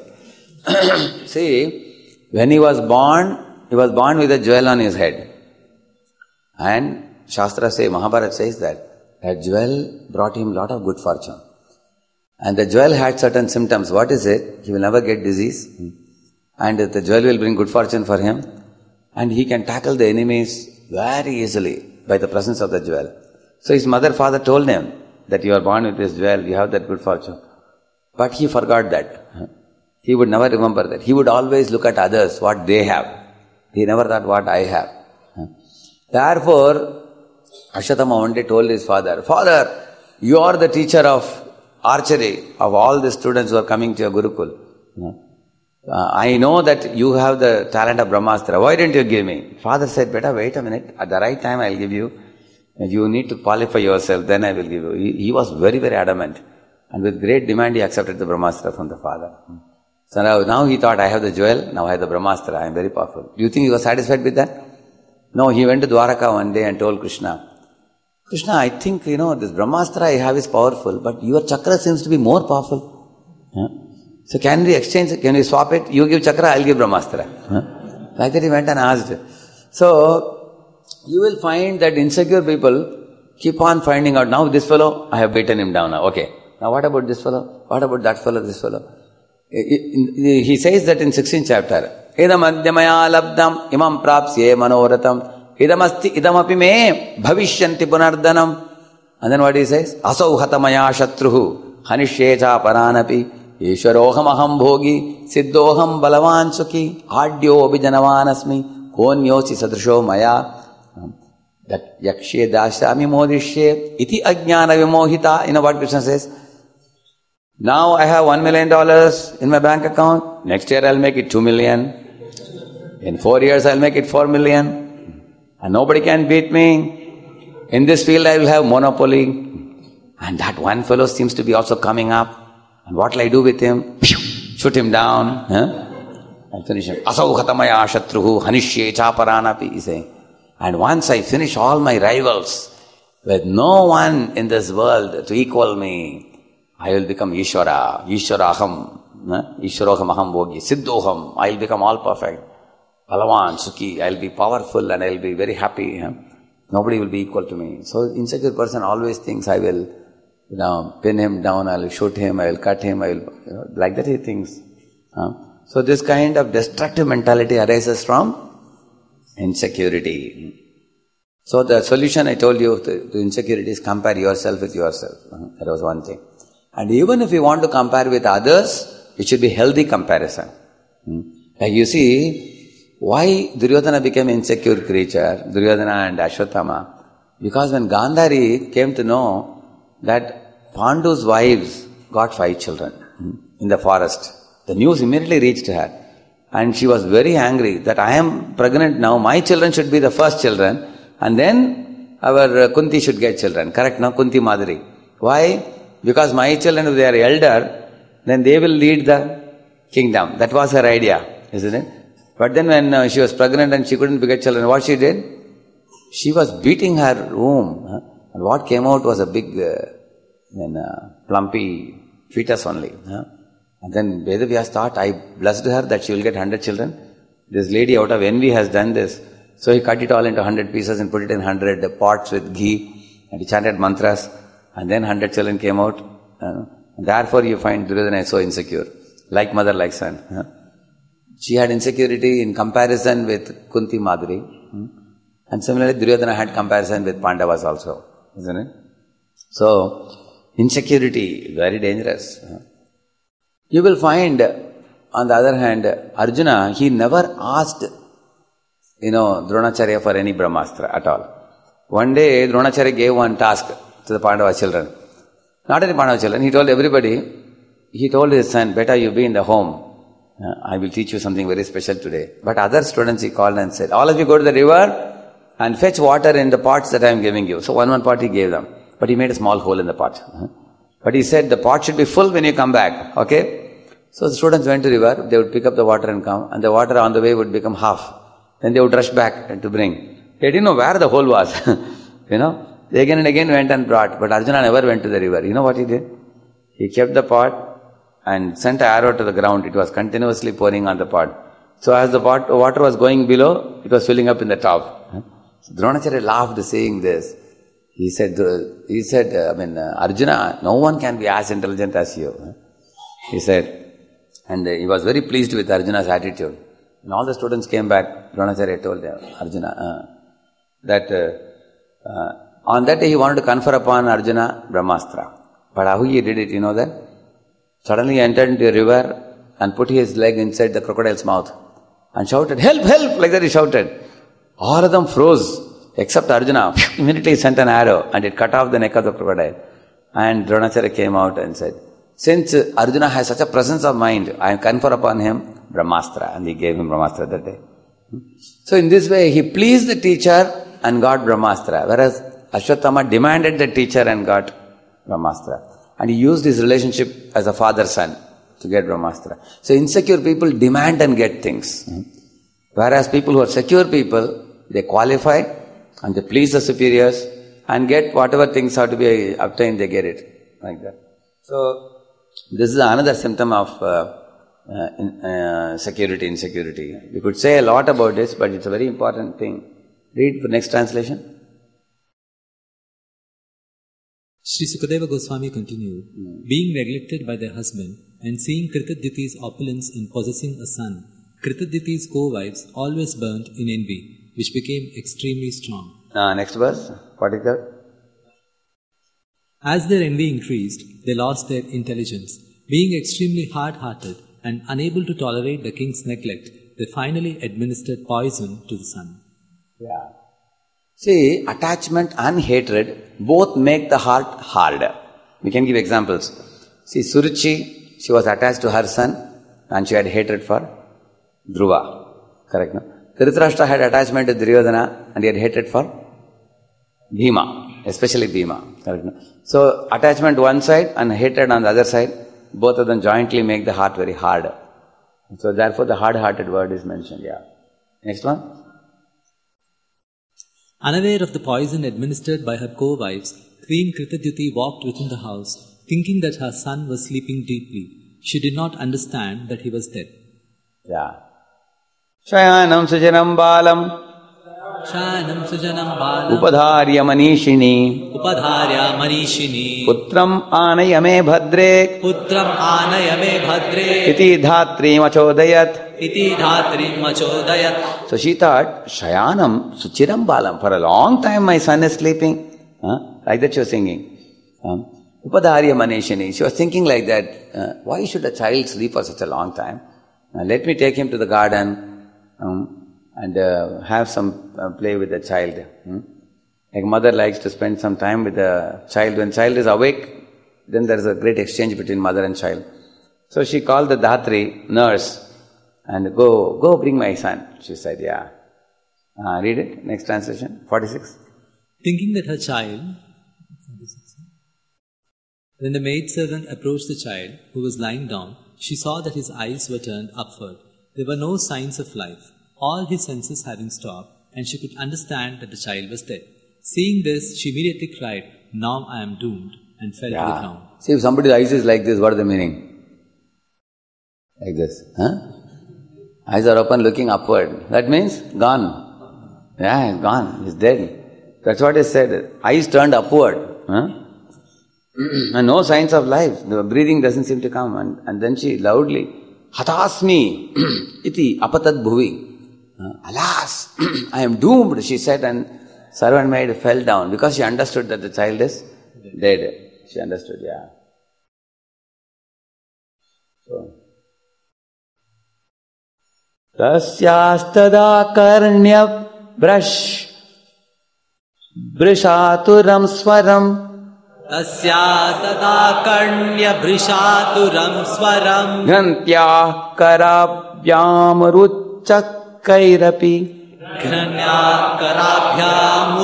See, when he was born with a jewel on his head. And Shastra says, Mahabharata says that jewel brought him a lot of good fortune. And the jewel had certain symptoms. What is it? He will never get disease. And the jewel will bring good fortune for him. And he can tackle the enemies very easily by the presence of the jewel. So his mother, father told him that you are born with this jewel, you have that good fortune. But he forgot that. He would never remember that. He would always look at others, what they have. He never thought what I have. Therefore, Ashwatthama one day told his father, Father, you are the teacher of archery of all the students who are coming to your Gurukul. I know that you have the talent of Brahmastra. Why didn't you give me? Father said, Beta, wait a minute. At the right time I will give you. You need to qualify yourself, then I will give you. He was very, very adamant. And with great demand he accepted the Brahmastra from the father. So now he thought, I have the jewel, now I have the Brahmastra, I am very powerful. Do you think he was satisfied with that? No, he went to Dwaraka one day and told Krishna, Krishna, I think, this Brahmastra I have is powerful, but your chakra seems to be more powerful. So can we exchange, can we swap it? You give chakra, I'll give Brahmastra. Like that he went and asked. So, you will find that insecure people keep on finding out, now this fellow, I have beaten him down now. Okay, now what about this fellow? What about that fellow, this fellow? He says that in 16th chapter, Idam adhyamaya labdam imam prapsye manoratam idamasti idamapi me bhavishyanti punardanam. And then what he says? Asau hatamaya shatruhu hanishyecha paranapi ishwaroham aham bhogi siddhoham balavan sukhi adyo abhijanavanasmi konyochi sadrisho maya that yakshe dashami modishye iti ajnana vimohita. You know what Krishna says? Now I have $1 million in my bank account. Next year I'll make it 2 million. In 4 years I'll make it 4 million. And nobody can beat me. In this field I will have monopoly. And that one fellow seems to be also coming up. And what will I do with him? Shoot him down. I'll finish him. Asau khatamaya shatruhu hanishye chaparanapi, he saying. And once I finish all my rivals, with no one in this world to equal me, I will become Ishvara, Ishvaraham, Ishvaroham aham bhogi, Siddhoham, I will become all perfect. Balavan, Sukhi, I will be powerful and I will be very happy. Nobody will be equal to me. So insecure person always thinks I will, pin him down, I will shoot him, I will cut him, I will, like that he thinks. So this kind of destructive mentality arises from insecurity. So the solution I told you to insecurity is compare yourself with yourself. That was one thing. And even if you want to compare with others, it should be healthy comparison. Like you see, why Duryodhana became an insecure creature, Duryodhana and Ashwatthama? Because when Gandhari came to know that Pandu's wives got 5 children in the forest. The news immediately reached her. And she was very angry that I am pregnant now, my children should be the first children, and then our Kunti should get children. Correct, no? Kunti Madri. Why? Because my children, if they are elder, then they will lead the kingdom. That was her idea, isn't it? But then when she was pregnant and she couldn't beget children, what she did? She was beating her womb. And what came out was a big, plumpy fetus only. And then Vedavyas thought, I blessed her that she will get 100 children. This lady out of envy has done this. So he cut it all into 100 pieces and put it in 100 pots with ghee. And he chanted mantras. And then 100 children came out. And therefore you find Duryodhana is so insecure. Like mother, like son. She had insecurity in comparison with Kunti Madri. And similarly Duryodhana had comparison with Pandavas also. Isn't it? So, insecurity, very dangerous. You will find, on the other hand, Arjuna, he never asked, Dronacharya for any Brahmastra at all. One day, Dronacharya gave one task to the Pandava children. Not any Pandava children, he told everybody, he told his son, better you be in the home. I will teach you something very special today. But other students he called and said, all of you go to the river and fetch water in the pots that I am giving you. So one pot he gave them. But he made a small hole in the pot. But he said, the pot should be full when you come back. Okay? So the students went to the river, they would pick up the water and come, and the water on the way would become half. Then they would rush back to bring. They didn't know where the hole was. They again and again went and brought. But Arjuna never went to the river. You know what he did? He kept the pot and sent an arrow to the ground. It was continuously pouring on the pot. So as the water was going below, it was filling up in the top. So Dronacharya laughed seeing this. He said, Arjuna, no one can be as intelligent as you. He said, and he was very pleased with Arjuna's attitude. And all the students came back. Dronacharya told Arjuna that on that day he wanted to confer upon Arjuna Brahmastra. But how he did it, you know that? Suddenly he entered into a river and put his leg inside the crocodile's mouth and shouted, help, help! Like that he shouted. All of them froze. Except Arjuna, immediately sent an arrow and it cut off the neck of the crocodile. And Dronacharya came out and said, since Arjuna has such a presence of mind, I confer upon him Brahmastra. And he gave him Brahmastra that day. So in this way, he pleased the teacher and got Brahmastra. Whereas Ashwatthama demanded the teacher and got Brahmastra. And he used his relationship as a father-son to get Brahmastra. So insecure people demand and get things. Whereas people who are secure people, they qualify and they please the superiors and get whatever things have to be obtained, they get it. Like that. So, this is another symptom of security, insecurity. We could say a lot about this, but it's a very important thing. Read the next translation. Sri Sukadeva Goswami continued, being neglected by their husband and seeing Kritadyati's opulence in possessing a son, Kritadyati's co-wives always burnt in envy, which became extremely strong. Next verse, 43rd. As their envy increased, they lost their intelligence. Being extremely hard-hearted and unable to tolerate the king's neglect, they finally administered poison to the son. Yeah. See, attachment and hatred both make the heart hard. We can give examples. See, Suruchi, she was attached to her son and she had hatred for Dhruva. Correct, no? Dhritarashtra had attachment to Duryodhana and he had hatred for Bhima, especially Bhima. Correct, no? So, attachment one side and hatred on the other side, both of them jointly make the heart very hard. So, therefore, the hard-hearted word is mentioned, yeah. Next one. Unaware of the poison administered by her co-wives, Queen Kritadyati walked within the house, thinking that her son was sleeping deeply. She did not understand that he was dead. Yeah. Shayanam sujanam balam Shayanam sujanam balam Upadharya manishini Upadharya manishini Putram anayame bhadre Putram anayame bhadre Iti dhatri machodayat Iti dhatri machodayat. So she thought, Shayanam suchiram balam. For a long time my son is sleeping. Like that she was singing. Upadharya manishini. She was thinking like that. Why should a child sleep for such a long time? Let me take him to the garden and have some play with the child. Like mother likes to spend some time with the child. When child is awake, then there is a great exchange between mother and child. So she called the Dhatri nurse and go bring my son. She said, yeah. Read it, next translation, 46. Thinking that her child... When the maidservant approached the child, who was lying down, she saw that his eyes were turned upward. There were no signs of life, all his senses having stopped, and she could understand that the child was dead. Seeing this, she immediately cried, "Now I am doomed," and fell to the ground. See, if somebody's eyes is like this, what is the meaning? Like this, Eyes are open looking upward. That means gone. Yeah, gone. He's dead. That's what is said. Eyes turned upward. And no signs of life. The breathing doesn't seem to come. And then she loudly, "Hatasmi iti apatad bhuvi." Alas, I am doomed, she said, and servant maid fell down because she understood that the child is dead. She understood, yeah. So, Tasyastada karnya brishaturam swaram. Tasya tada karnya brishaturam swaram. Ghantya karabhyam ruchakairapi. Ghanya karabhyam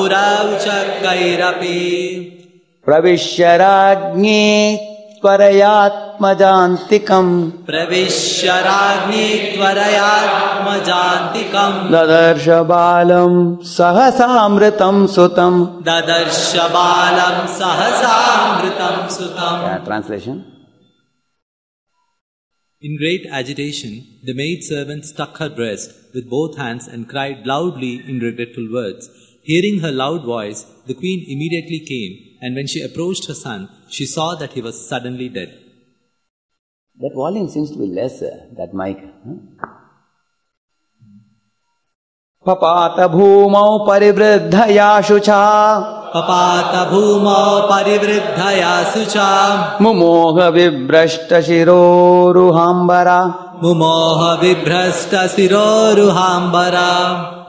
ruchakairapi. Pravishyaragni tvarayatmajantikam. Pravishyaragni tvarayatmajantikam. Dadarsha balam sahasamritam sutam. Dadarsha balam sahasamritam sutam. Yeah, translation. In great agitation, the maidservant struck her breast with both hands and cried loudly in regretful words. Hearing her loud voice, the queen immediately came, and when she approached her son, she saw that he was suddenly dead. That volume seems to be less, that mic. Papata bhumau parivriddhaya shucha. Papata bhumau parivriddhaya sucha. Mumoha vibrashta shiroruhambara. Mumoha vibrashta siroruhambara.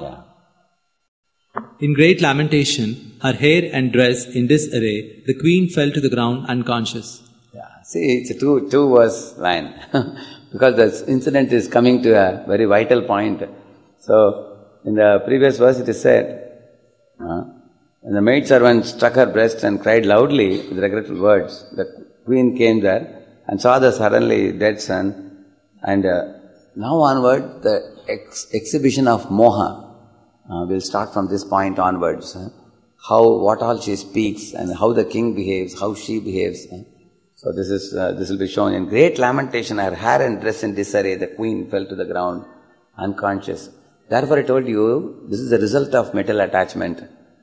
In great lamentation, her hair and dress in disarray, the queen fell to the ground unconscious. Yeah, see, it's a two verse line because this incident is coming to a very vital point. So, in the previous verse it is said, when the maidservant struck her breast and cried loudly with regretful words, the queen came there and saw the suddenly dead son, and now onward the exhibition of moha will start from this point onwards. What all she speaks and how the king behaves, how she behaves. So this will be shown in great lamentation. Her hair and dress in disarray, the queen fell to the ground unconscious. Therefore I told you, this is the result of metal attachment.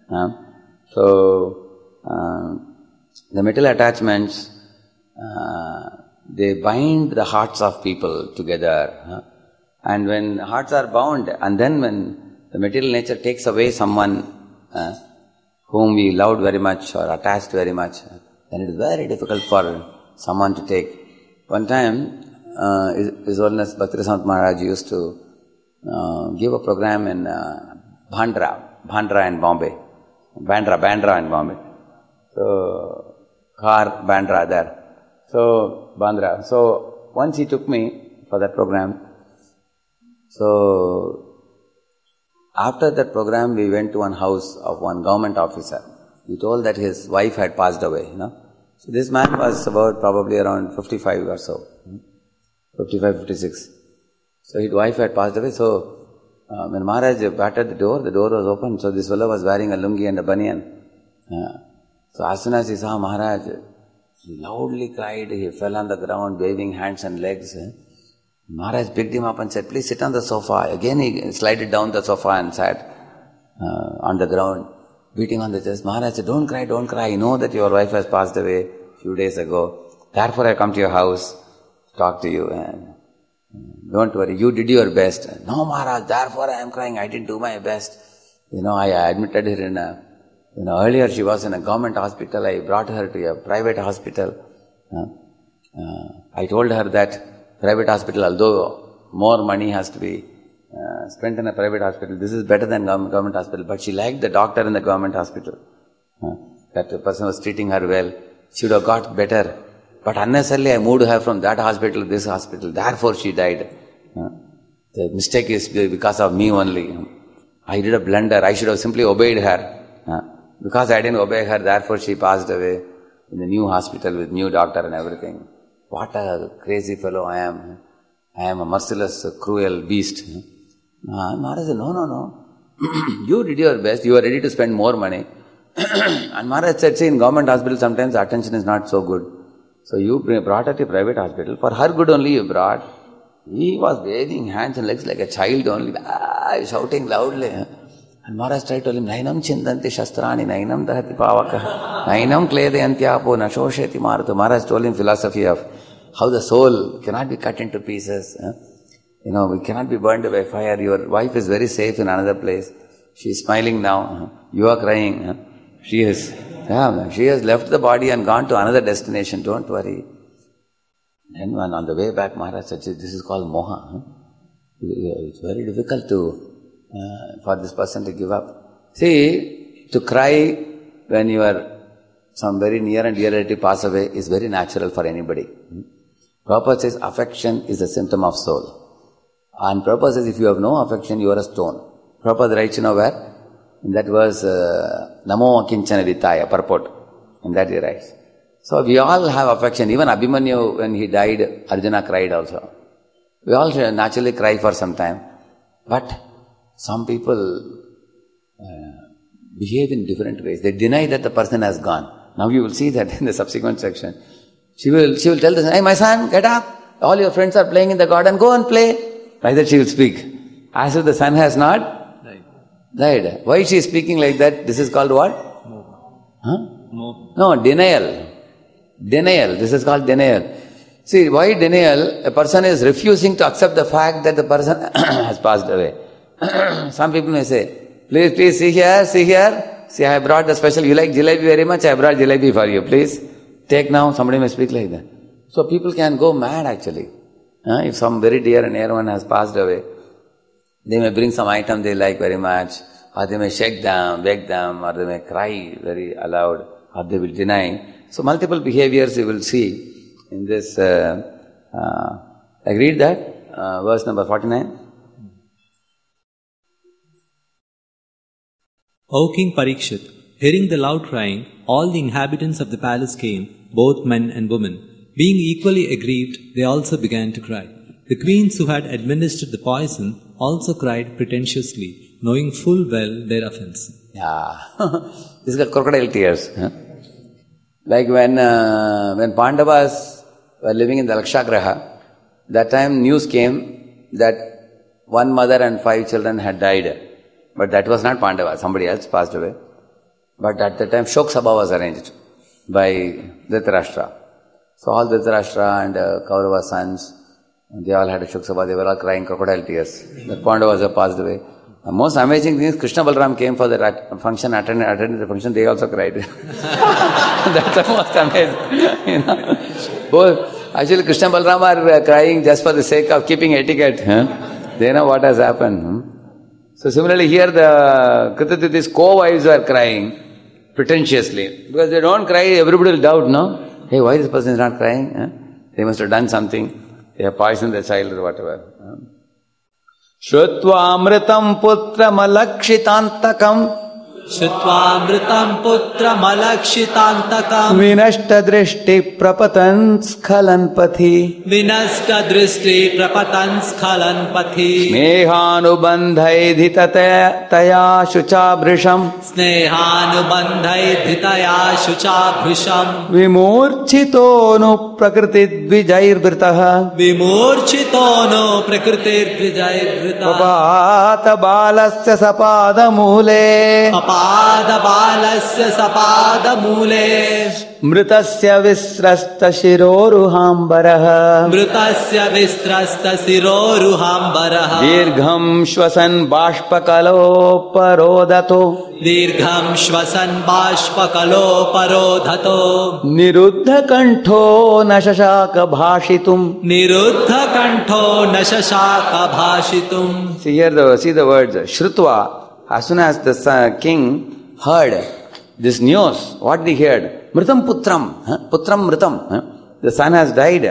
The metal attachments, they bind the hearts of people together. And when hearts are bound, and then when the material nature takes away someone whom we loved very much or attached very much, then it is very difficult for someone to take. One time, His Holiness Bhaktisiddhanta Maharaj used to give a program in Bandra in Bombay. Bandra in Bombay. So, Khar, Bandra there. So, Bandra. So, once he took me for that program. So, after that program, we went to one house of one government officer. He told that his wife had passed away, So this man was about probably around 55 or so, 55, 56. So his wife had passed away. So when Maharaj battered the door was open. So this fellow was wearing a lungi and a banyan. So as soon as he saw Maharaj, he loudly cried. He fell on the ground, waving hands and legs. Maharaj picked him up and said, "Please sit on the sofa." Again he slided down the sofa and sat on the ground, beating on the chest. Maharaj said, don't cry. I know that your wife has passed away a few days ago. Therefore I come to your house to talk to you. And don't worry, you did your best. No, Maharaj, therefore I am crying. I didn't do my best. I admitted her in earlier she was in a government hospital. I brought her to a private hospital. I told her that private hospital, although more money has to be spent in a private hospital, this is better than government hospital. But she liked the doctor in the government hospital. That the person was treating her well. she would have got better. But unnecessarily I moved her from that hospital to this hospital. Therefore she died. The mistake is because of me only. I did a blunder. I should have simply obeyed her. Because I didn't obey her, therefore she passed away in the new hospital with new doctor and everything. What a crazy fellow I am. I am a merciless, cruel beast. Maharaj said, no. You did your best. You are ready to spend more money. And Maharaj said, see, in government hospital sometimes attention is not so good. So you brought her to a private hospital. For her good only you brought. He was waving hands and legs like a child only. Shouting loudly. And Maharaj tried to tell him, Nainam chindanti shastrani, nainam dahati pavaka, nainam kledayantyapo, nashosheti marutu. Maharaj told him philosophy of how the soul cannot be cut into pieces. We cannot be burned by fire. Your wife is very safe in another place. She is smiling now. You are crying. She has left the body and gone to another destination. Don't worry. Then on the way back, Maharaj said, this is called moha. It's very difficult for this person to give up. See, to cry when some very near and dear relative pass away is very natural for anybody. Prabhupada says affection is a symptom of soul. And Prabhupada says if you have no affection, you are a stone. Prabhupada writes, where? In that verse, Namo Kinchana Vitaya, purport. In that he writes. So we all have affection. Even Abhimanyu, when he died, Arjuna cried also. We all naturally cry for some time. But some people behave in different ways. They deny that the person has gone. Now you will see that in the subsequent section. She will tell the son, hey my son, get up. All your friends are playing in the garden, go and play. Like that she will speak. As if the son has not died. Why she is speaking like that? This is called what? No, denial. This is called denial. See, why denial? A person is refusing to accept the fact that the person has passed away. Some people may say, please see here. See, I have brought the special, you like jalebi very much, I brought jalebi for you, please. Take now, somebody may speak like that. So people can go mad actually. If some very dear and near one has passed away, they may bring some item they like very much, or they may shake them, beg them, or they may cry very aloud, or they will deny. So multiple behaviors you will see in this. Agreed that? Verse number 49. O King Parikshit, hearing the loud crying, all the inhabitants of the palace came, both men and women. Being equally aggrieved, they also began to cry. The queens who had administered the poison also cried pretentiously, knowing full well their offense. Yeah, this is called crocodile tears. Like when Pandavas were living in the Lakshagraha, that time news came that one mother and 5 children had died. But that was not Pandava, somebody else passed away. But at that time Shok Sabha was arranged by Dhritarashtra. So all Dhritarashtra and Kaurava's sons, they all had a Shok Sabha, they were all crying crocodile tears. The Pandavas have passed away. The most amazing thing is Krishna Balram came for the function, attended the function, they also cried. That's the most amazing. Both, actually Krishna Balram are crying just for the sake of keeping etiquette. They know what has happened. So similarly here the Kritati's co-wives are crying pretentiously. Because they don't cry, everybody will doubt, no? Hey, why this person is not crying? They must have done something. They have poisoned the child or whatever. Shrutva putra malakshitantakam Shutvaamritam putra malakshitantakam Vinashta drishti prapatan skhalan pathi Vinashta drishti prapatan skhalan pathi Snehanubandhai dhitataya shuchabhrisham Snehanubandhai dhitaya shuchabhrisham Vimurchito no prakriti dvijairvritaha Vimurchito no prakriti dvijairvritaha Papata balasya sapada mule Balasya sapada mule Mritasya visrasta shiroruhambaraha Mritasya vistrasta siroruhambaraha Dirgham shvasan bashpakalo parodhato Dirgham shvasan bashpakalo parodhato Niruddha kanto nashashaka bhashitum Niruddha kanto nashashaka bhashitum. See the words Shrutva. As soon as the king heard this news, what they heard? Mritam putram, putram mritam. The son has died.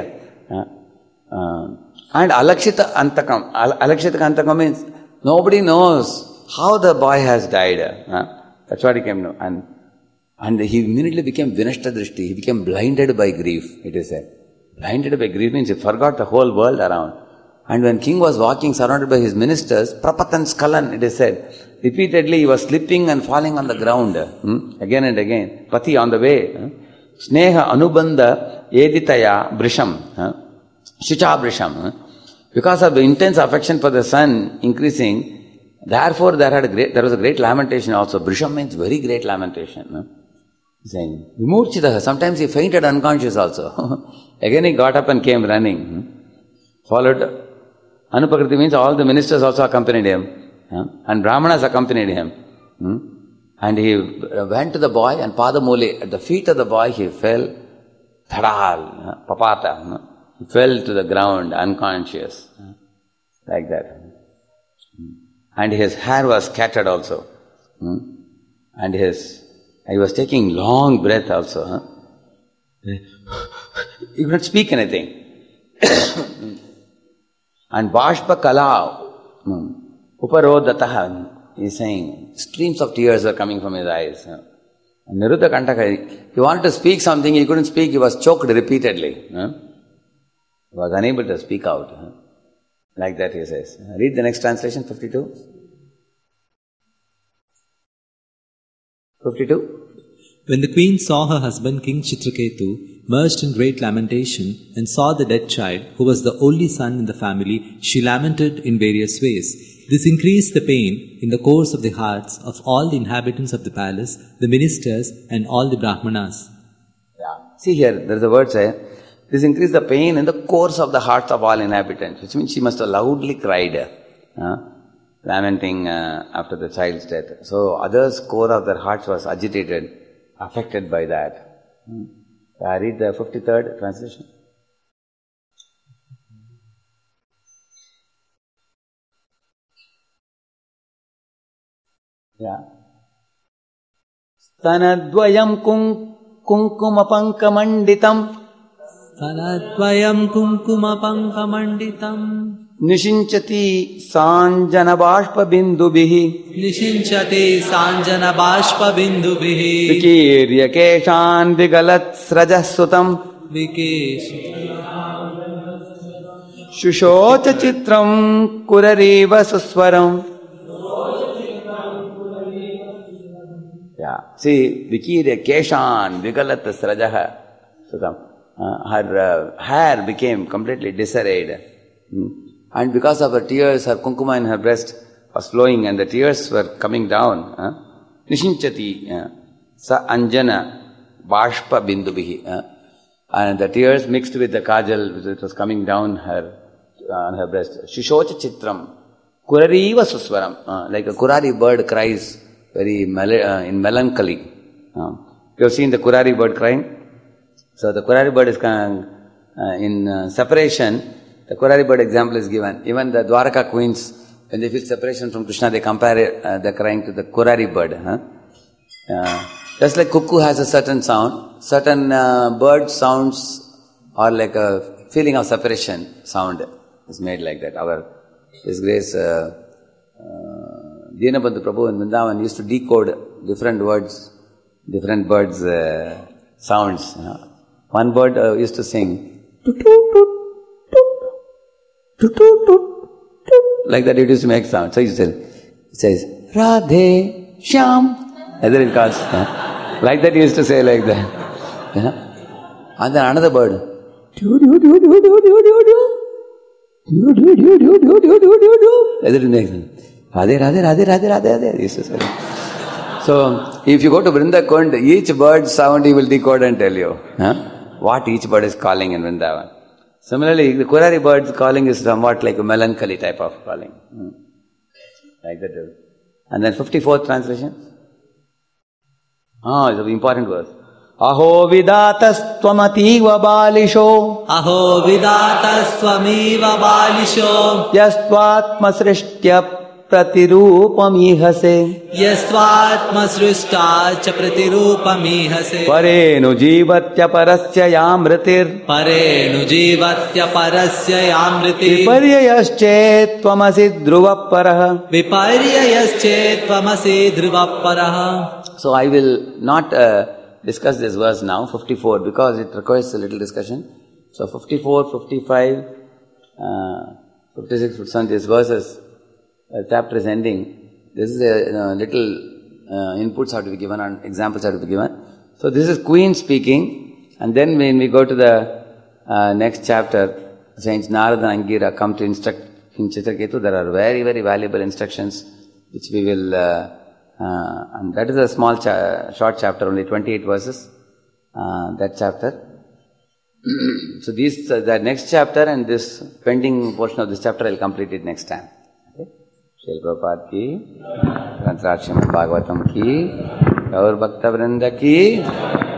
And alakshita antakam. Alakshita antakam means nobody knows how the boy has died. That's what he came to know. And he immediately became vinashta drishti. He became blinded by grief, it is said. Blinded by grief means he forgot the whole world around. And when king was walking surrounded by his ministers, prapatan skalan, it is said, repeatedly he was slipping and falling on the ground, again and again. Pati on the way. Sneha anubandha editaya brisham, shucha brisham. Because of the intense affection for the son increasing, therefore there was a great lamentation also. Brisham means very great lamentation. Saying, vimurchitaha, sometimes he fainted unconscious also. Again he got up and came running. Followed. Anupakriti means all the ministers also accompanied him. And Brahmanas accompanied him. And he went to the boy and Padamuli, at the feet of the boy he fell. Thadal, papata. He fell to the ground unconscious. Like that. And his hair was scattered also. And he was taking long breath also. He could not speak anything. And Bashpa Kala Uparodataha is saying, streams of tears were coming from his eyes. And Niruddha Kantaka, he wanted to speak something, he couldn't speak, he was choked repeatedly. He was unable to speak out. Like that he says. Read the next translation, 52. 52. When the queen saw her husband King Chitraketu merged in great lamentation and saw the dead child, who was the only son in the family, she lamented in various ways. This increased the pain in the course of the hearts of all the inhabitants of the palace, the ministers and all the Brahmanas. See here, there is a word say, this increased the pain in the course of the hearts of all inhabitants, which means she must have loudly cried, lamenting after the child's death. So others' core of their hearts was agitated, affected by that. I read the 53rd translation. Stanadvayam kunkumapankamanditam Stanadvayam kunkumapankamanditam Nishinchati sanjana bashpa bindubihi Nishinchati sanjana bashpa bindubihi Vikirya keshan vigalat srajasutam Shushocha chitram kurariva suswaram. See, Vikirya keshan vigalat srajaha sutam. Her hair became completely disarrayed. And because of her tears, her kunkuma in her breast was flowing and the tears were coming down. Nishinchati sa anjana bashpa bindubihi. And the tears mixed with the kajal, it was coming down on her breast. Shishocha chitram kurariva suswaram. Like a kurari bird cries very in melancholy. You have seen the kurari bird crying? So the kurari bird is in separation. The kurari bird example is given. Even the Dwaraka queens, when they feel separation from Krishna, they compare the crying to the kurari bird. Just like cuckoo has a certain sound, certain bird sounds are like a feeling of separation sound is made like that. His Grace Dinabandhu Prabhu in Vrindavan used to decode different words, different birds' sounds. One bird used to sing like that, it used to make sound. So he says Radhe Shyam. Either it calls. Like that he used to say like that. And then another bird. Either it makes sound. Radhe, Radhe, Radhe, Radhe, Radhe, Radhe. He used to say. So if you go to Vrindakund, each bird's sound he will decode and tell you what each bird is calling in Vrindavan. Similarly, the kurari bird's calling is somewhat like a melancholy type of calling. Like that. And then 54th translation. It's an important verse. Aho vidatas tvamativa balisho. Aho vidatas tvamiva balisho. Yastvatma srishtya प्रतिरूपमीहसे यस्त्वात्मसृष्टा च प्रतिरूपमीहसे परेनु जीवत्यपरस्य यामृतिर् परेनु जीवत्यपरस्य यामृति विपर्ययश्चेत्त्वमसि ध्रुवः परः. विपर्ययश्चेत्त्वमसि ध्रुवः परः. So I will not discuss this verse now, 54, because it requires a little discussion. So 54, 55, 56, 57, these verses, chapter is ending. This is a little inputs have to be given and examples have to be given. So this is Queen speaking, and then when we go to the next chapter, Saints Narada and Angira come to instruct King Chitraketu. There are very, very valuable instructions which we will, and that is a small, short chapter, only 28 verses, that chapter. So these, the next chapter and this pending portion of this chapter, I will complete it next time. Okay? Srila Prabhupada ki, Granthraksham Bhagavatam ki, Gaur Bhakta Vrinda ki.